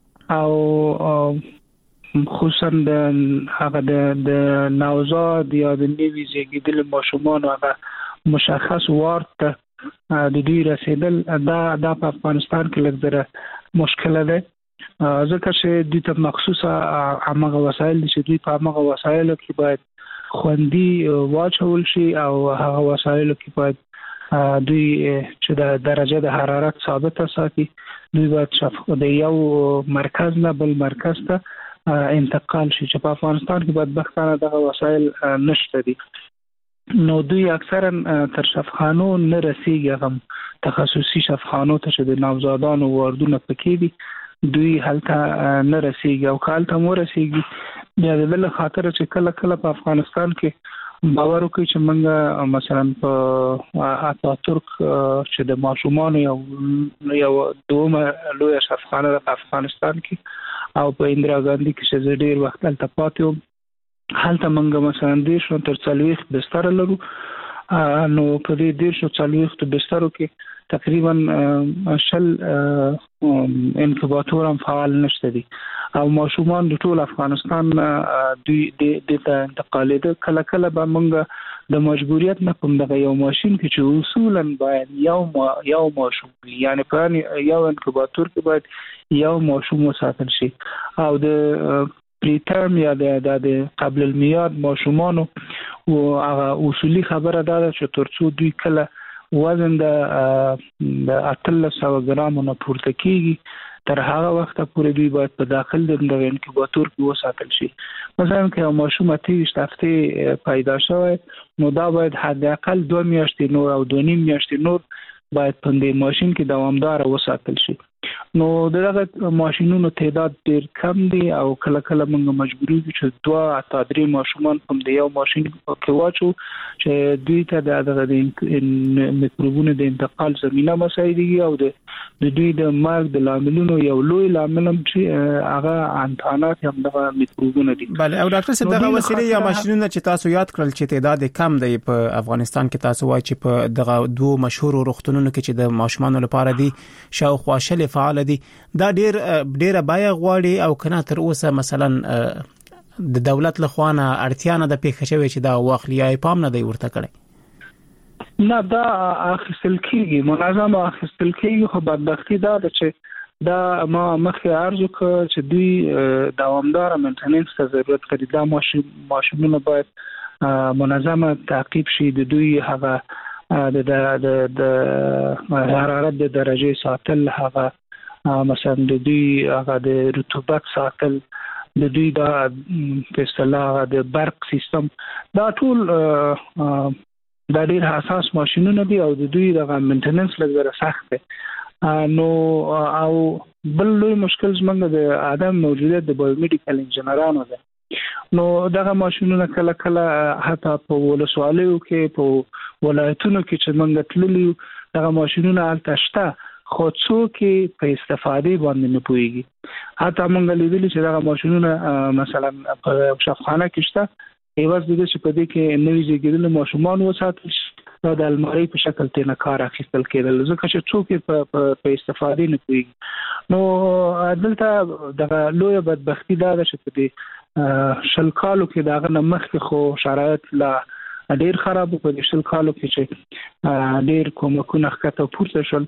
او خصوصا د هغه د نوزاد یا د نیوي زیږیدل ماشومان هغه مشخص ورته د دوی رسیدل دا د افغانستان کې لږ مشکل ده ځکه چې د ته مخصوصه هغه وسایل چې دوی په هغه وسایل کې باید خوندي واچول شي او هغه وسایل کې باید دوی چې د درجه د حرارت ثابت ساتي دوی باید شفاف د یو مرکز نه بل مرکز ته انتقال شي چې په افغانستان کې بدبختانه دغه وسایل نشته دي نو دوی اکثرا تر شفاخانو نه رسیږي هم تخصصي شفاخانو ته چې د نوزادانو واردونه پکې دي دوی هلته نه رسیږي او کالته مو رسیږي بیا د بل خاطر چې کله کله په افغانستان کې باور وکړي چې موږ مثلا په اتاتورک چې د ماشومان یو یو دوه لوی شفاخانه په افغانستان کې او په اندرا ګاندی کې چې ډېر وخت تل پاتې و هلته موږ مثلا ډېر شو تر څلويخ بستر لرو نو په دې ډېر شو څلويخ بسترو کې تقریبا شل انکوباتور هم فعال نشته دي او ماشومان د ټول افغانستان دوی د انتقالیده کله کله به موږ د مجبوریت نه کوم دغه یو ماشين کې چې اصولا باید یو ما یو ماشوم یعنی په یو انکوباتور کې باید یو ماشوم وساتل شي او د پریټرم یا د قبل المیاد ماشومانو او هغه اصولي خبره ده چې ترڅو دوی کله وزن د د اتلس سو ګرام نه پورته کیږي تر هغه وخت پورې دوی باید په داخل د انکوباتور کې وساتل شي مثلا که ماشوم اتیش هفته پیدا شوی نو دا باید حد اقل دو میاشتې نور او دو نیم میاشتې نور باید په دې ماشين کې دوامدار وساتل شي نو دغه ماشينونو تعداد ډیر کم دي او کله کله موږ مجبور یو چې دوه تا درې ماشومان په دې یو ماشين کې واچو چې دوی ته د میکروبونو د انتقال زمينه مساعدي او د دوی د مرګ د لاملونو یو لوی لامل چې هغه انټانات هم د میکروبونو دي بله او ډاکټر صاحب دغه وسیله یا ماشينونه چې تاسو یاد کړل چې تعداد کم دی په افغانستان کې تاسو وایي چې په دغه دوه مشهور روغتونونو کې چې د ماشومان لپاره دي شاوخوا شل فعال دي دا ډیر ډیره بای غواړي او کنه تر اوسه مثلا د دولت له خوانه اړتیا نه د پیښه شوی چې دا واخلیا پام نه دی ورته کړی نه دا اخیستل کیږي منظم اخیستل کیږي خو بدبختی دا چې دا ما مخکې عرض وکړ چې دوی دوامدار مینټیننس ته ضرورت لري دا ماشینونه باید منظم تعقیب شي د دوی هغه د د د حرارت د درجه ساتل هغه مثلا د دوی هغه د رطوبت ساتل د دوی د په اصطلاح د برق سیستم دا ټول د ډیر حساس ماشينونه دي او د دوی د مینټیننس لږه سخت دی نو او بل لوی مشکل زمونږ د ادم موجودیت د بایومډیکل انجنیرانو ده نو دغه ماشينونه کله کله حتی په ولسوالیو کې په ولایتونو کې چې موږ تللی دغه ماشينونه الته شته خو څوک په استفاده باندې نه پويږي حتی موږ لیدلی چې دغه ماشينونه مثلا په شفاخانه کې شته ایواز د چې په دې کې نوې زیږیدل ماشومان وساتل شي د الماری په شکل ته کار اخیستل کېدل ځکه چې څوک په په استفاده نه پويږي نو دلته دغه لوی بدبختی دا ده چې په دې شل کالو کې دغه مخکې خو شرایط لا ډیر خراب په دې شل کالو کې چې ډیر کومکونه ښکته پورته شول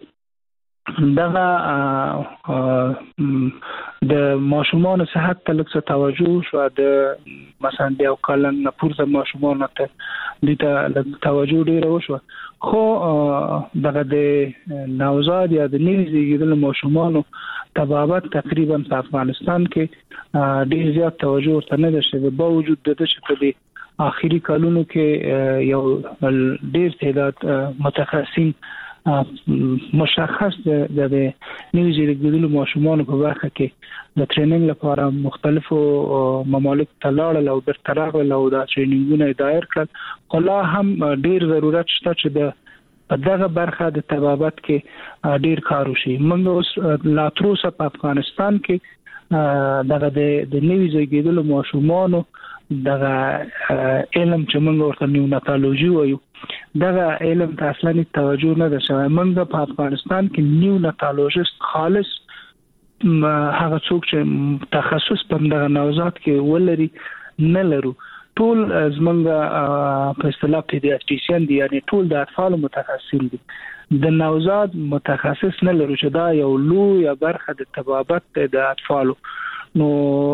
دغه د ماشومان صحت ته لږ توجه شو د مثلا د یو کلن پورته ماشومان ته د توجه ډیر وشو خو دغه د نوزاد یا د نیوي زیږیدل ماشومان تبابت تقریبا په افغانستان کې ډیر زیات توجه ورته نه ده شوی با وجود د چې په دې اخیری کلونو کې یو ډیر تعداد متخصصین مشخص د نوي زیږیدلو ماشومان په برخه کې د ټریننګ لپاره مختلفو ممالک ته لاړل او بیرته راغلل او دا ټریننګونه دایر کړل خو لا هم ډیر ضرورت شته چې د په دغه برخه د طبابت کې ډیر کار وشي. موږ اوس لا تر اوسه په افغانستان کې دغه د نوي زیږیدلو ماشومانو دغه علم چې موږ ورته نیوناتولوژي وایو دغه علم ته اصلا توجه نه ده شوی. موږ په افغانستان کې نیوناتولوژیست خالص هغه څوک چې تخصص په دغه نوزاد کې ولري نه لرو. ټول زمونږ په اصطلاح پیډیاتریشن دي، یعنی ټول د اطفال متخصصین دي. د نوزاد متخصص نه لرو چې دا یو لوی برخه د طبابت د اطفالو. نو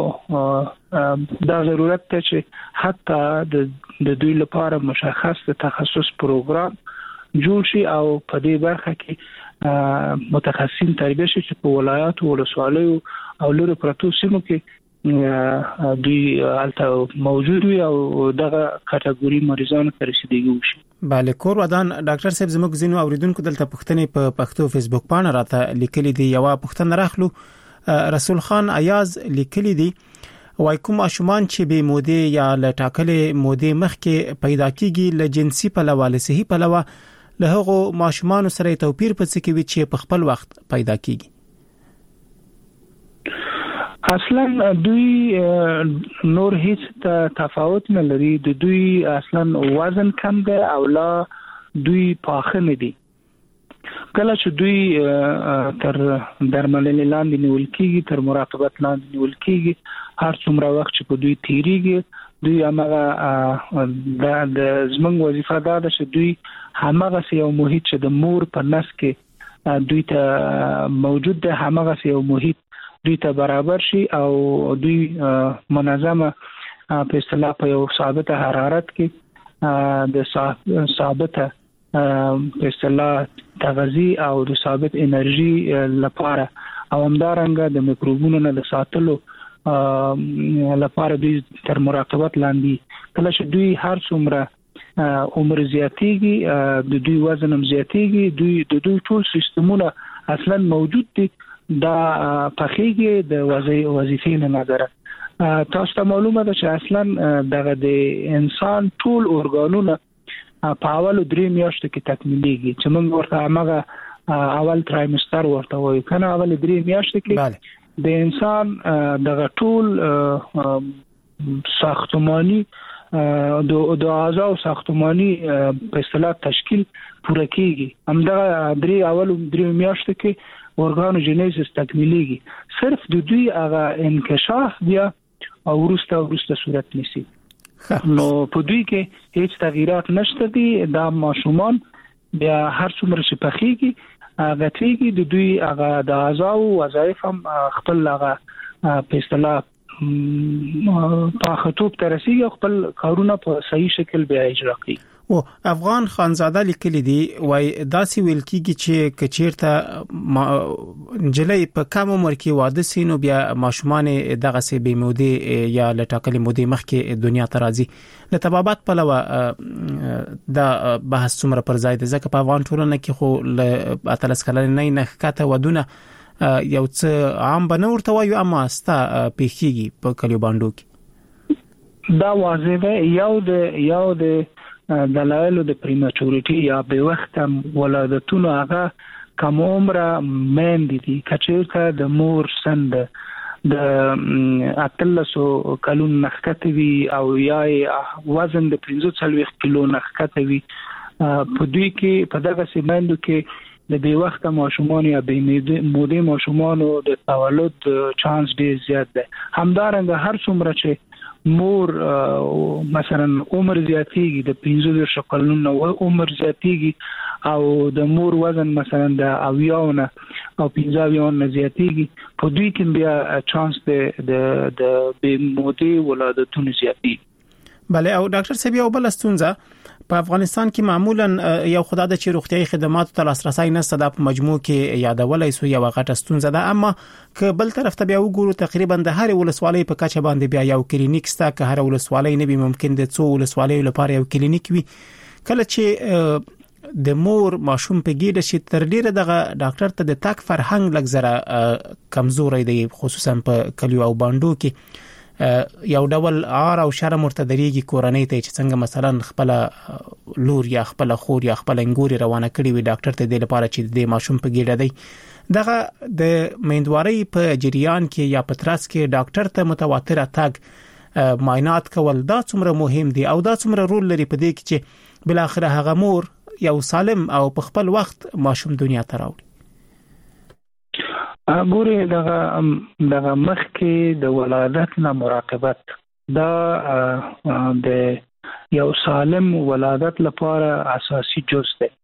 دا ضرورت ته چې حتی د دوی لپاره مشخص د تخصص پروګرام جوړ شي او په دې برخه کې متخصصین تربیه شي چې په ولایاتو ولسوالیو او لوري پرتو سیمو کې دوی البته موجود وي او دغه کټګوري مریضانو ته رسیدګي وشي. بله کور ودان ډاکټر صاحب زموږ زینو اوریدونکو دلته پښتنې په پښتو فیسبوک باندې راته لیکلي دي. یو پښتنه راخلو رسول خان ایاز لیکلي دي وای کوم ماشومان چې به موده یا لټاکلې موده مخکې پیدا کیږي ل جنسي پلوه له صحي پلوه له هغه ماشومان سره توپیر پڅ کوي چې په خپل وخت پیدا کیږي. اصلا دوی نور هیڅ تفاوت نه لري. د دوی اصلا وزن کم دی او لا دوی پاخه نه دي. کله چې دوی تر درملنې لاندې نیول کیږي تر مراقبت لاندې نیول کیږي هر څومره وخت چې په دوی تیریږي دوی هغه د زمنګ وظیفه ده چې دوی هغه یو محیط چې د مور په نس کې دوی ته موجود ده هغه یو محیط دوی ته برابر شي او دوی منظمه په اصطلاح په یو ثابته حرارت کې د ثابته په اصطلاح تغذیه او د ثابت انرژي لپاره او همدارنګه د میکروبونو نه د ساتلو لپاره دوی تر مراقبت لاندې. کله چې دوی هر څومره عمر زیاتېږي د دوی وزن هم زیاتېږي دوی د دوی ټول سیستمونه اصلا موجود دي دا پخېږي د وظیفې نه نظر. تاسو ته معلومه ده چې اصلا دغه د انسان ټول اورګانونه په اول درې میاشتو کې تکمیلېږي چې موږ ورته هغه اول ترایمستر ورته وایو کنه. اول درې میاشتو کې د انسان دغه ټول ساختماني د اعضاء ساختماني په اصطلاح تشکیل پوره کیږي. همدغه درې اول درې میاشتو کې اورګانوجینیسس تکمیلېږي. صرف د دوی هغه انکشاف بیا او ورسته ورسته صورت نیسي. نو په دوی کې هیڅ تغیرات نشته دي. دا ماشومان بیا هر څومره چې پخېږي غټېږي د دوی هغه د اعضاء او وظایف هم خپل هغه په اصطلاح په خطوب ترسي خپل کارونه په صحیح شکل بیا اجرا کوي. او افغان خانزاده لیکلي دي وای داسې ویل کیږي چې کچیرته جلې په کم عمر کې واده سینو بیا ماشومان دغه سي به موده یا لټاکلې موده مخکې دنیا ته راځي. له طبابت په لور دا بحث څومره پر ځای ده ځکه په افغان ټولنه کې خو له اتلس کلن نه نه کاته ودونه یو څه عام بنور ته وایو اما ستا پیخیږي په کلیو باندې کې دا واضح ده. یو د یو د دلایل د پریمچورټی یا به وخت ولادتونو هغه کوم عمره مین دي کچېرته د مور سند د اتلسو کلون نخکته وی او یا وزن د پنځه څلوېښت کیلو نخکته وی په دوی کې په دغه سیمندو کې د به وخت ماشومان یا به موده ماشومان د تولد چانس ډیر زیات ده. همدارنګه هر څومره چې مور مثلا عمر زیاتېږي د پنځه کلونو عمر زیاتېږي او د مور وزن مثلا د اویاونه او پنځه اویاونه زیاتېږي په دوی کې بیا چانس د د د به موده ولادتونو زیاتېږي. بله او ډاکټر صاحب یو بل ستونزه په افغانستان کې معمولا یو خدای د چې روغتيایي خدماتو ته لاسرسي نشته د مجموع کې یادولای سو یو غټه ستونزه ده. اما که بل طرف ته بیا وګورو تقریبا د هر ولسوالۍ په کچه باندې بیا یو کلینیک ستا که هر ولسوالۍ نه به ممکن د څو ولسوالۍ لپاره یو کلینیک وي. کله چې د مور ماشوم په ګډه شي تر ډیره دغه ډاکټر ته د تاک فرهنګ لګزره کمزوري دی خصوصا په کلیو او باندو کې یو ډول آر او شرم ورته دریږي کورنۍ ته چې څنګه مثلا خپل لور یا خپل خور یا خپل انګوري روانه کړي وي ډاکټر ته د لپاره چې د ماشوم په ګډه دی دغه د میندوارۍ په جریان کې یا په ترڅ کې ډاکټر ته متواتر تګ معاینات کول دا څومره مهم دي او دا څومره رول لري په دې کې چې بل اخر هغه مور یو سالم او په خپل وخت ماشوم دنیا ته راوړي. ګوري دغه دغه مخ کې د ولادت نه مراقبت دا د یو سالم ولادت لپاره اساسي جز دی.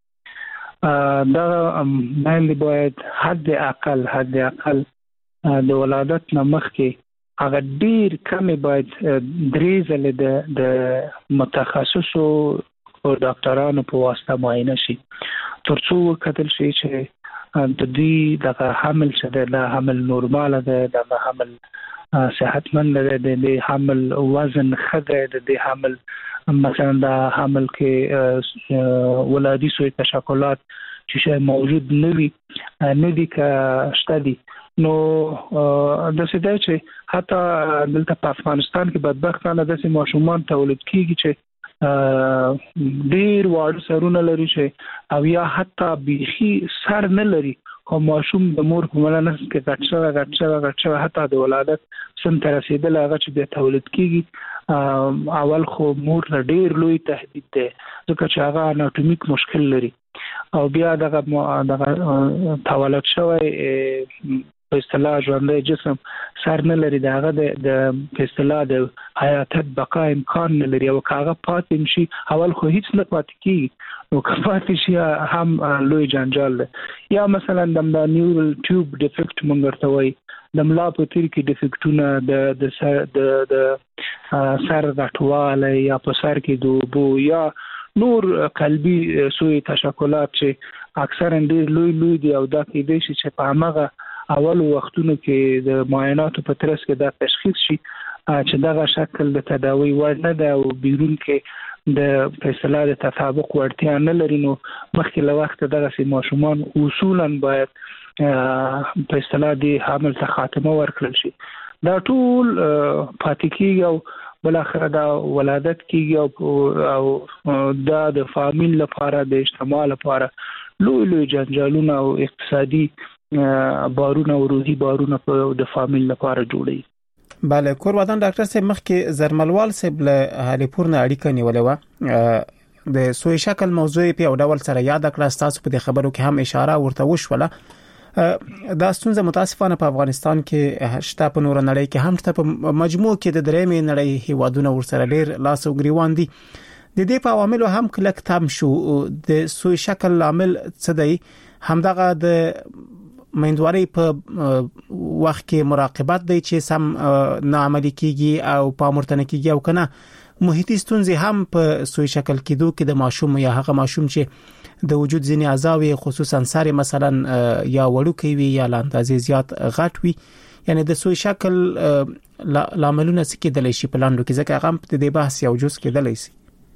دا باندې باید حد اقل حد اقل د ولادت نه مخ کې هغه ډیر کم باید درې ځله د متخصصو او ډاکټرانو په واسطه معاینه شي ترڅو کتل شي چې د دې د حمل څخه د حمل نورمال ده د حمل صحتمند ده د حمل وزن خده د حمل مثلا د حمل کې ولادي سوی تشکلات چې موجود نه وي نه دي که شته دي نو د څه دی چې حتی دلته په افغانستان کې بدبختانه داسې ماشومان تولید کیږي چې ډیر واړه سرونه لري چې او یا حتی بيخي سر نه لري خو ماشوم د مور په ملانس کې غټه غټه غټه حتی د ولادت سم تر رسیدل هغه چې د تولید کیږي اول خو مور له ډیر لوی تهدید دی ځکه چې هغه اناتومیک مشکل لري او بیا دغه دغه تولد شوی په اصطلاح ژوندۍ جسم سر نه لري دغه د په اصطلاح د حیات بقا امکان نه لري او هغه پاتې شي اول خو هیڅ نه پاتې کیږي نو که پاتې شي هم لوی جنجال دی یا مثلا د نیورال ټیوب ډیفیکټ مونږ ورته وایي د ملا په تیر کې ډیفیکټونه د د سر د د سر غټواله یا په سر کې دوبو یا نور قلبي سوی تشکلات چې اکثرا ډیر لوی لوی دي او دا کېدای شي چې په هغه اول وختونو کې د معایناتو په ترڅ کې دا تشخیص شي چې دغه شکل د تداوی وړ نه ده او بیرون کې د فیصله د تطابق وړتیا نه لري نو مخکې له وخت دغه سي ماشومان اصولا باید په اصطلاح د حمل ته خاتمه ورکړل شي دا ټول پاتې کیږي او بل اخر دا ولادت کیږي او دا د فامیل لپاره د اجتماع لپاره لوی لوی جنجالونه او اقتصادي بارونه او روحي بارونه په د فامیل لپاره جوړي. بله کور ودان ډاکټر صاحب مخکې زرملوال صاحب له هالیپور نه اړیکه نیولې و د سوی شکل موضوع په یو ډول سره یاد کړه تاسو په خبرو کې هم اشاره ورته وشوله دا ستونزه متاسفانه په افغانستان کې شته په نور نړۍ کې هم شته په مجموع کې د درېمې نړۍ هیوادونو ورسره ډیر لاس او ګریوان دي د دې په عواملو هم کلک تم شو د سوی شکل عامل څه دی همدغه د میندواري په وخت کې مراقبت دی چې سم ناعملي کیږي او پامورتنه کیږي او کنه محیطي ستونزې هم په سوی شکل کېدو کې د ماشوم یا هغه ماشوم چې د وجود ځینې اعضاء خصوصا سر مثلا یا وړوکی وي یا لاندازې زیات غټ وي یعنی د سوی شکل لاملونه څه کېدلی شي په لاندو کې ځکه هغه د دې بحث یو جز کېدلی شي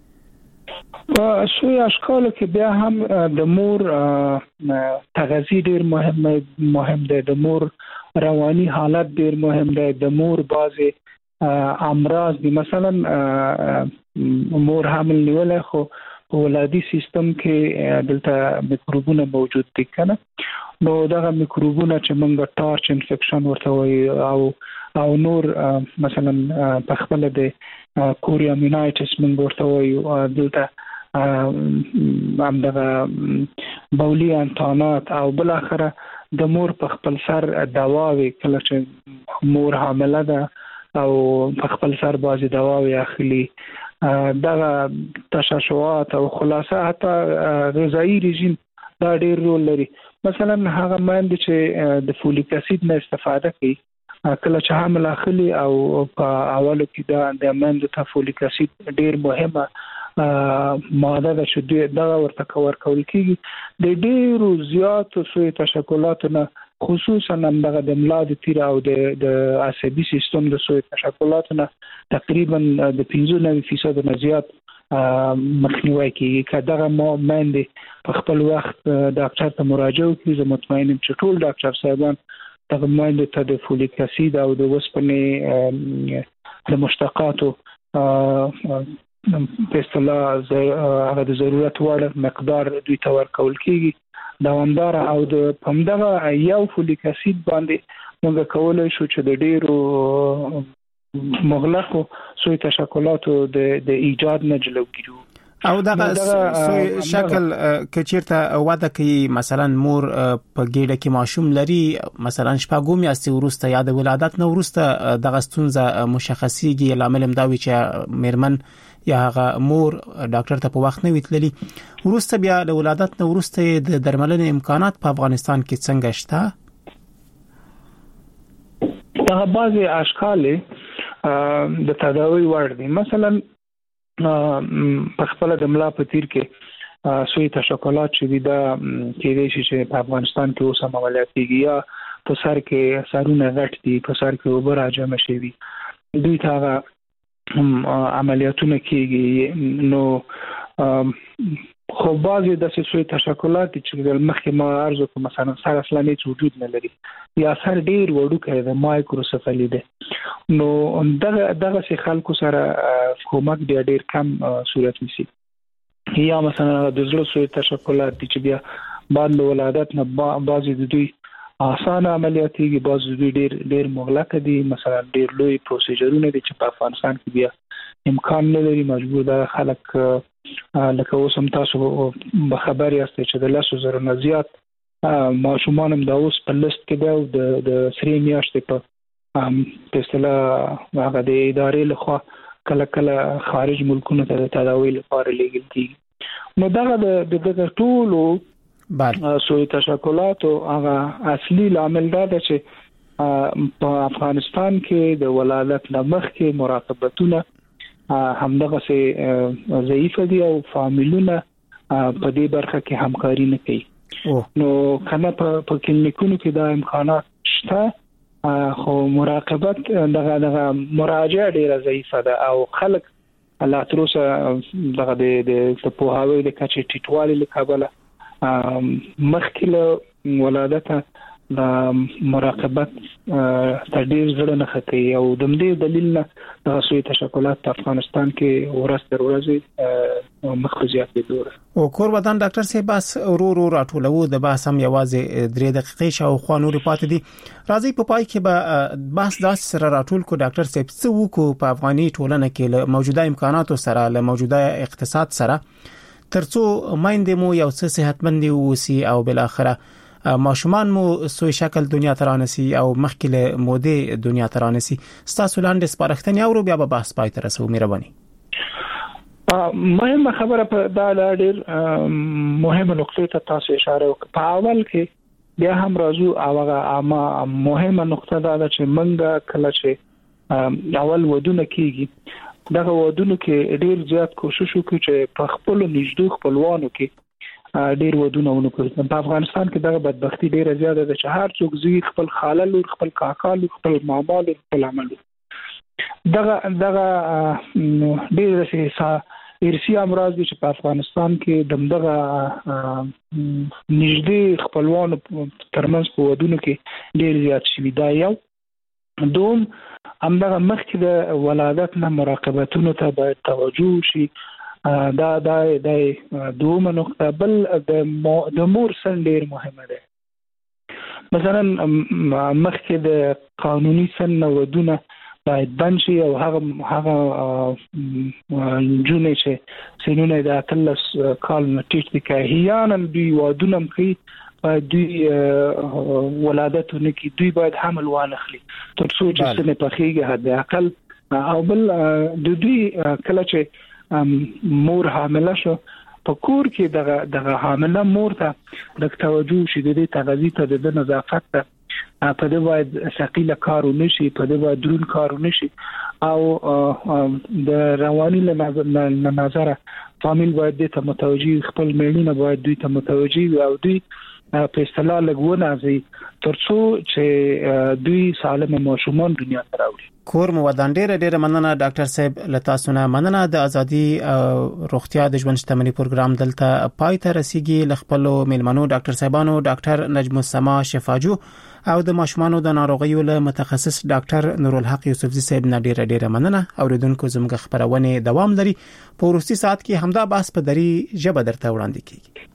سوی اشکال که بیا هم د مور تغذیه ډیر مهم مهم دی د مور رواني حالت ډیر مهم دی د مور بعضی امراض دي مثلا مور حامل نیولای خو ولادي سیستم کې دلته میکروبونه موجود دي کنه نو دغه میکروبونه چې موږ ټارچ انفیکشن ورته وایي او او نور مثلا په خپل د کوریامینایټس موږ ورته وایو دلته هم دغه بولی انتانات او بل اخره د مور په خپل سر دواوي کله چې مور حامله ده او په خپل سر بازي دواوي اخلي دغه تشعشعات او خلاصه حتی غذایی رژیم دا ډیر رول لري مثلا هغه مند چې د فولیک اسید نه استفاده کوي کله چې حامل اخلي او په اولو کې دا د مند ته فولیک اسید ډیر مهمه ماده ده چې دا ورته کور کول کیږي د ډیرو زیاتو سوی تشکلاتو نه خصوصا همدغه د ملا د تیر او د د عصبي سیستم د سوی تشکلاتو نه تقریبا د پنځه نوي فیصد نه زیات مخنیوي کیږي. کله ما مېندې په خپل وخت ډاکټر ته مراجعه وکړي، زه مطمئنم چې ټول ډاکټر صاحبان دغه مېندو ته د فولیک اسید او د وسپنې د مشتقاتو په اصطلاح هغه د ضرورت وړ مقدار دوی ته ورکول کیږي دوامدار، او د همدغه یو فولیک اسید باندې موږ کولای شو چې د ډیرو مغلقو سوی تشکلاتو د ایجاد نه جلوګیرو. او دغه سوی شکل کچیرته واده کوي، مثلا مور په ګډه کې ماشوم لري، مثلا شپږم میاشتې ورسته یا د ولادت نه ورسته دغه ستونزه مشخصيږي، لامل هم دا وي چې میرمن یا هغه مور ډاکټر ته په وخت نه ویتللی، ورسته بیا د ولادت نه ورسته د درملنې امکانات په افغانستان کې څنګه شته؟ دا بعضی اشکال د تداوی وړ دي. مثلا په خپل د ملا په تیر کې سوی تشکلات چې دا کېدای شي چې په افغانستان کې اوس هم عملیات کیږي، یا په سر کې سرونه غټ دي، په سر کې اوبه راجمع شوي، دوی ته عملیاتونه کیږي. نو خو بعضی د سوی تشکلات چې مخکې ما عرض وکړم مثلا سر اصلا هیڅ وجود نه لري، یا سر ډیر وړوکی دی، مایکروسفلی دی، نو دغه دغه سي خلکو سره کومک بیا ډیر کم صورت نیسي. یا مثلا د زړه سوی تشکلات چې بیا بعد له ولادت نه بعضی د دوی آسان عملیاتيږي، بعضی دوی ډیر ډیر مغلق دي، مثلا ډیر لوی پروسیجرونه دي چې په افغانستان کې بیا امکان نه لري، مجبور ده خلک لکه اوس هم تاسو به خبر یاست چې د لاسو زره نه زیات ماشومان هم د اوس په لیست کې دی، او د د سری میاشتې په په اصطلاح هغه د ادارې لخوا کله کله خارج ملکونو ته د تداوی لپاره لیږل کیږي. نو دغه د دغه ټولو بله سوی تشکلات او هغه اصلي لامل دا ده چې په افغانستان کې د ولادت نه مخکې مراقبتونه همدغه سي ضعیف دي او فامیلونه په دې برخه کې همکاري نه کوي. نو کنه په کلینیکونو کې دا امکانات شته، خو مراقبت دغه دغه مراجعه ډیره ضعیفه ده، او خلک لا تر اوسه دغه د پوهاوی د کچې ټیټوالي له کبله مخکې له ولادت د مراقبت تر ډیر زړه نه خطي، او د دې دلیل نه د سوی تشکلات په افغانستان کې ورځ تر ورځې مخزيات دي. او کور ودان ډاکټر صاحب بس ورو ورو راټولو د بحث هم یوازې درې دقیقې شاو خو نور پاتې دي. راځي په پای کې به بحث داس سره راټول کو ډاکټر صاحب څه وکړو په افغاني ټولنه کې له موجوده امکاناتو سره، له موجوده اقتصاد سره، ترڅو مایندې مو یو څه صحتمند وي او بل اخره ماشومان مو سوی شکل دنیا ترانسی او مخکله موده دنیا ترانسی. ستاسو لاندې سپارښتنې او بیا به بحث پای ته رسو. مهرباني. مهمه خبره په دا ډېر مهمه نقطه ته تاسو اشاره وکړه. په اول کې بیا هم راځو، هغه اما مهمه نقطه دا ده چې منګه کله چې اول ودونه کیږي، دغه ودونه کې ډېر زیات کوشش وکړو چې په خپل نږدې خپلوانو کې ډیر ودونه ونکړي. په افغانستان کې دغه بدبختی ډیره زیاته ده چې هر څوک زی خپل خاله لور، خپل کاکا لور، خپل ماما لور، خپل عمل دغه دغه ډیر سه ارسی امراض دي چې په افغانستان کې دغه نږدې خپلوانو ترمنځ په ودونه کې ډیر زیات شوي. دا یو دوم همدغه مخکې د ولادت نه مراقبتونو ته باید توجه شي. دا دا د دوه نقطه بل د مور سن ډیر مهمه ده. مثلا مخکې د قانوني سن ودونه باید بند شي، او هغه هغه جونې چې سنونه د اتلس کال نه ټیټ دي که هیانا دوی ودونه کوي، باید دوی ولادتونه کوي، دوی باید حمل وانخلي تر څو چې سن پخېږي حد اقل. او بل د دوی کله چې مور حامله شو په کور کې دغه دغه حامله مور ته د توجه شي، د دې تغذیه ته د نظافت ته په دې باید ثقيله کارو نشي، په دې باید درون کارو نشي، او د رواني له نظر فامیل باید د ته متوجي، خپل میلونه باید دوی ته متوجي او دوی په اصطلاح لګونه ازي ترڅو چې دوی سالم ماشومان دنیا ته راوړي. کور مو ودان ډیره ډیره مننه ډاکټر صاحب لتاسو نه مننه. د ازادي روغتیا د ژوند شتمنۍ پروګرام دلته پای ته رسیدي. لخپلو میلمنو ډاکټر صاحبانو ډاکټر نجم السما شفاجو او د ماشومانو د ناروغیو له متخصص ډاکټر نورالحق یوسفزي صاحب نه ډیره ډیره مننه. اوریدونکو زموږ خبرونه دوام لري. په ورستي ساعت کې همدا بحث په دری ژبه درته وړاندې کیږي.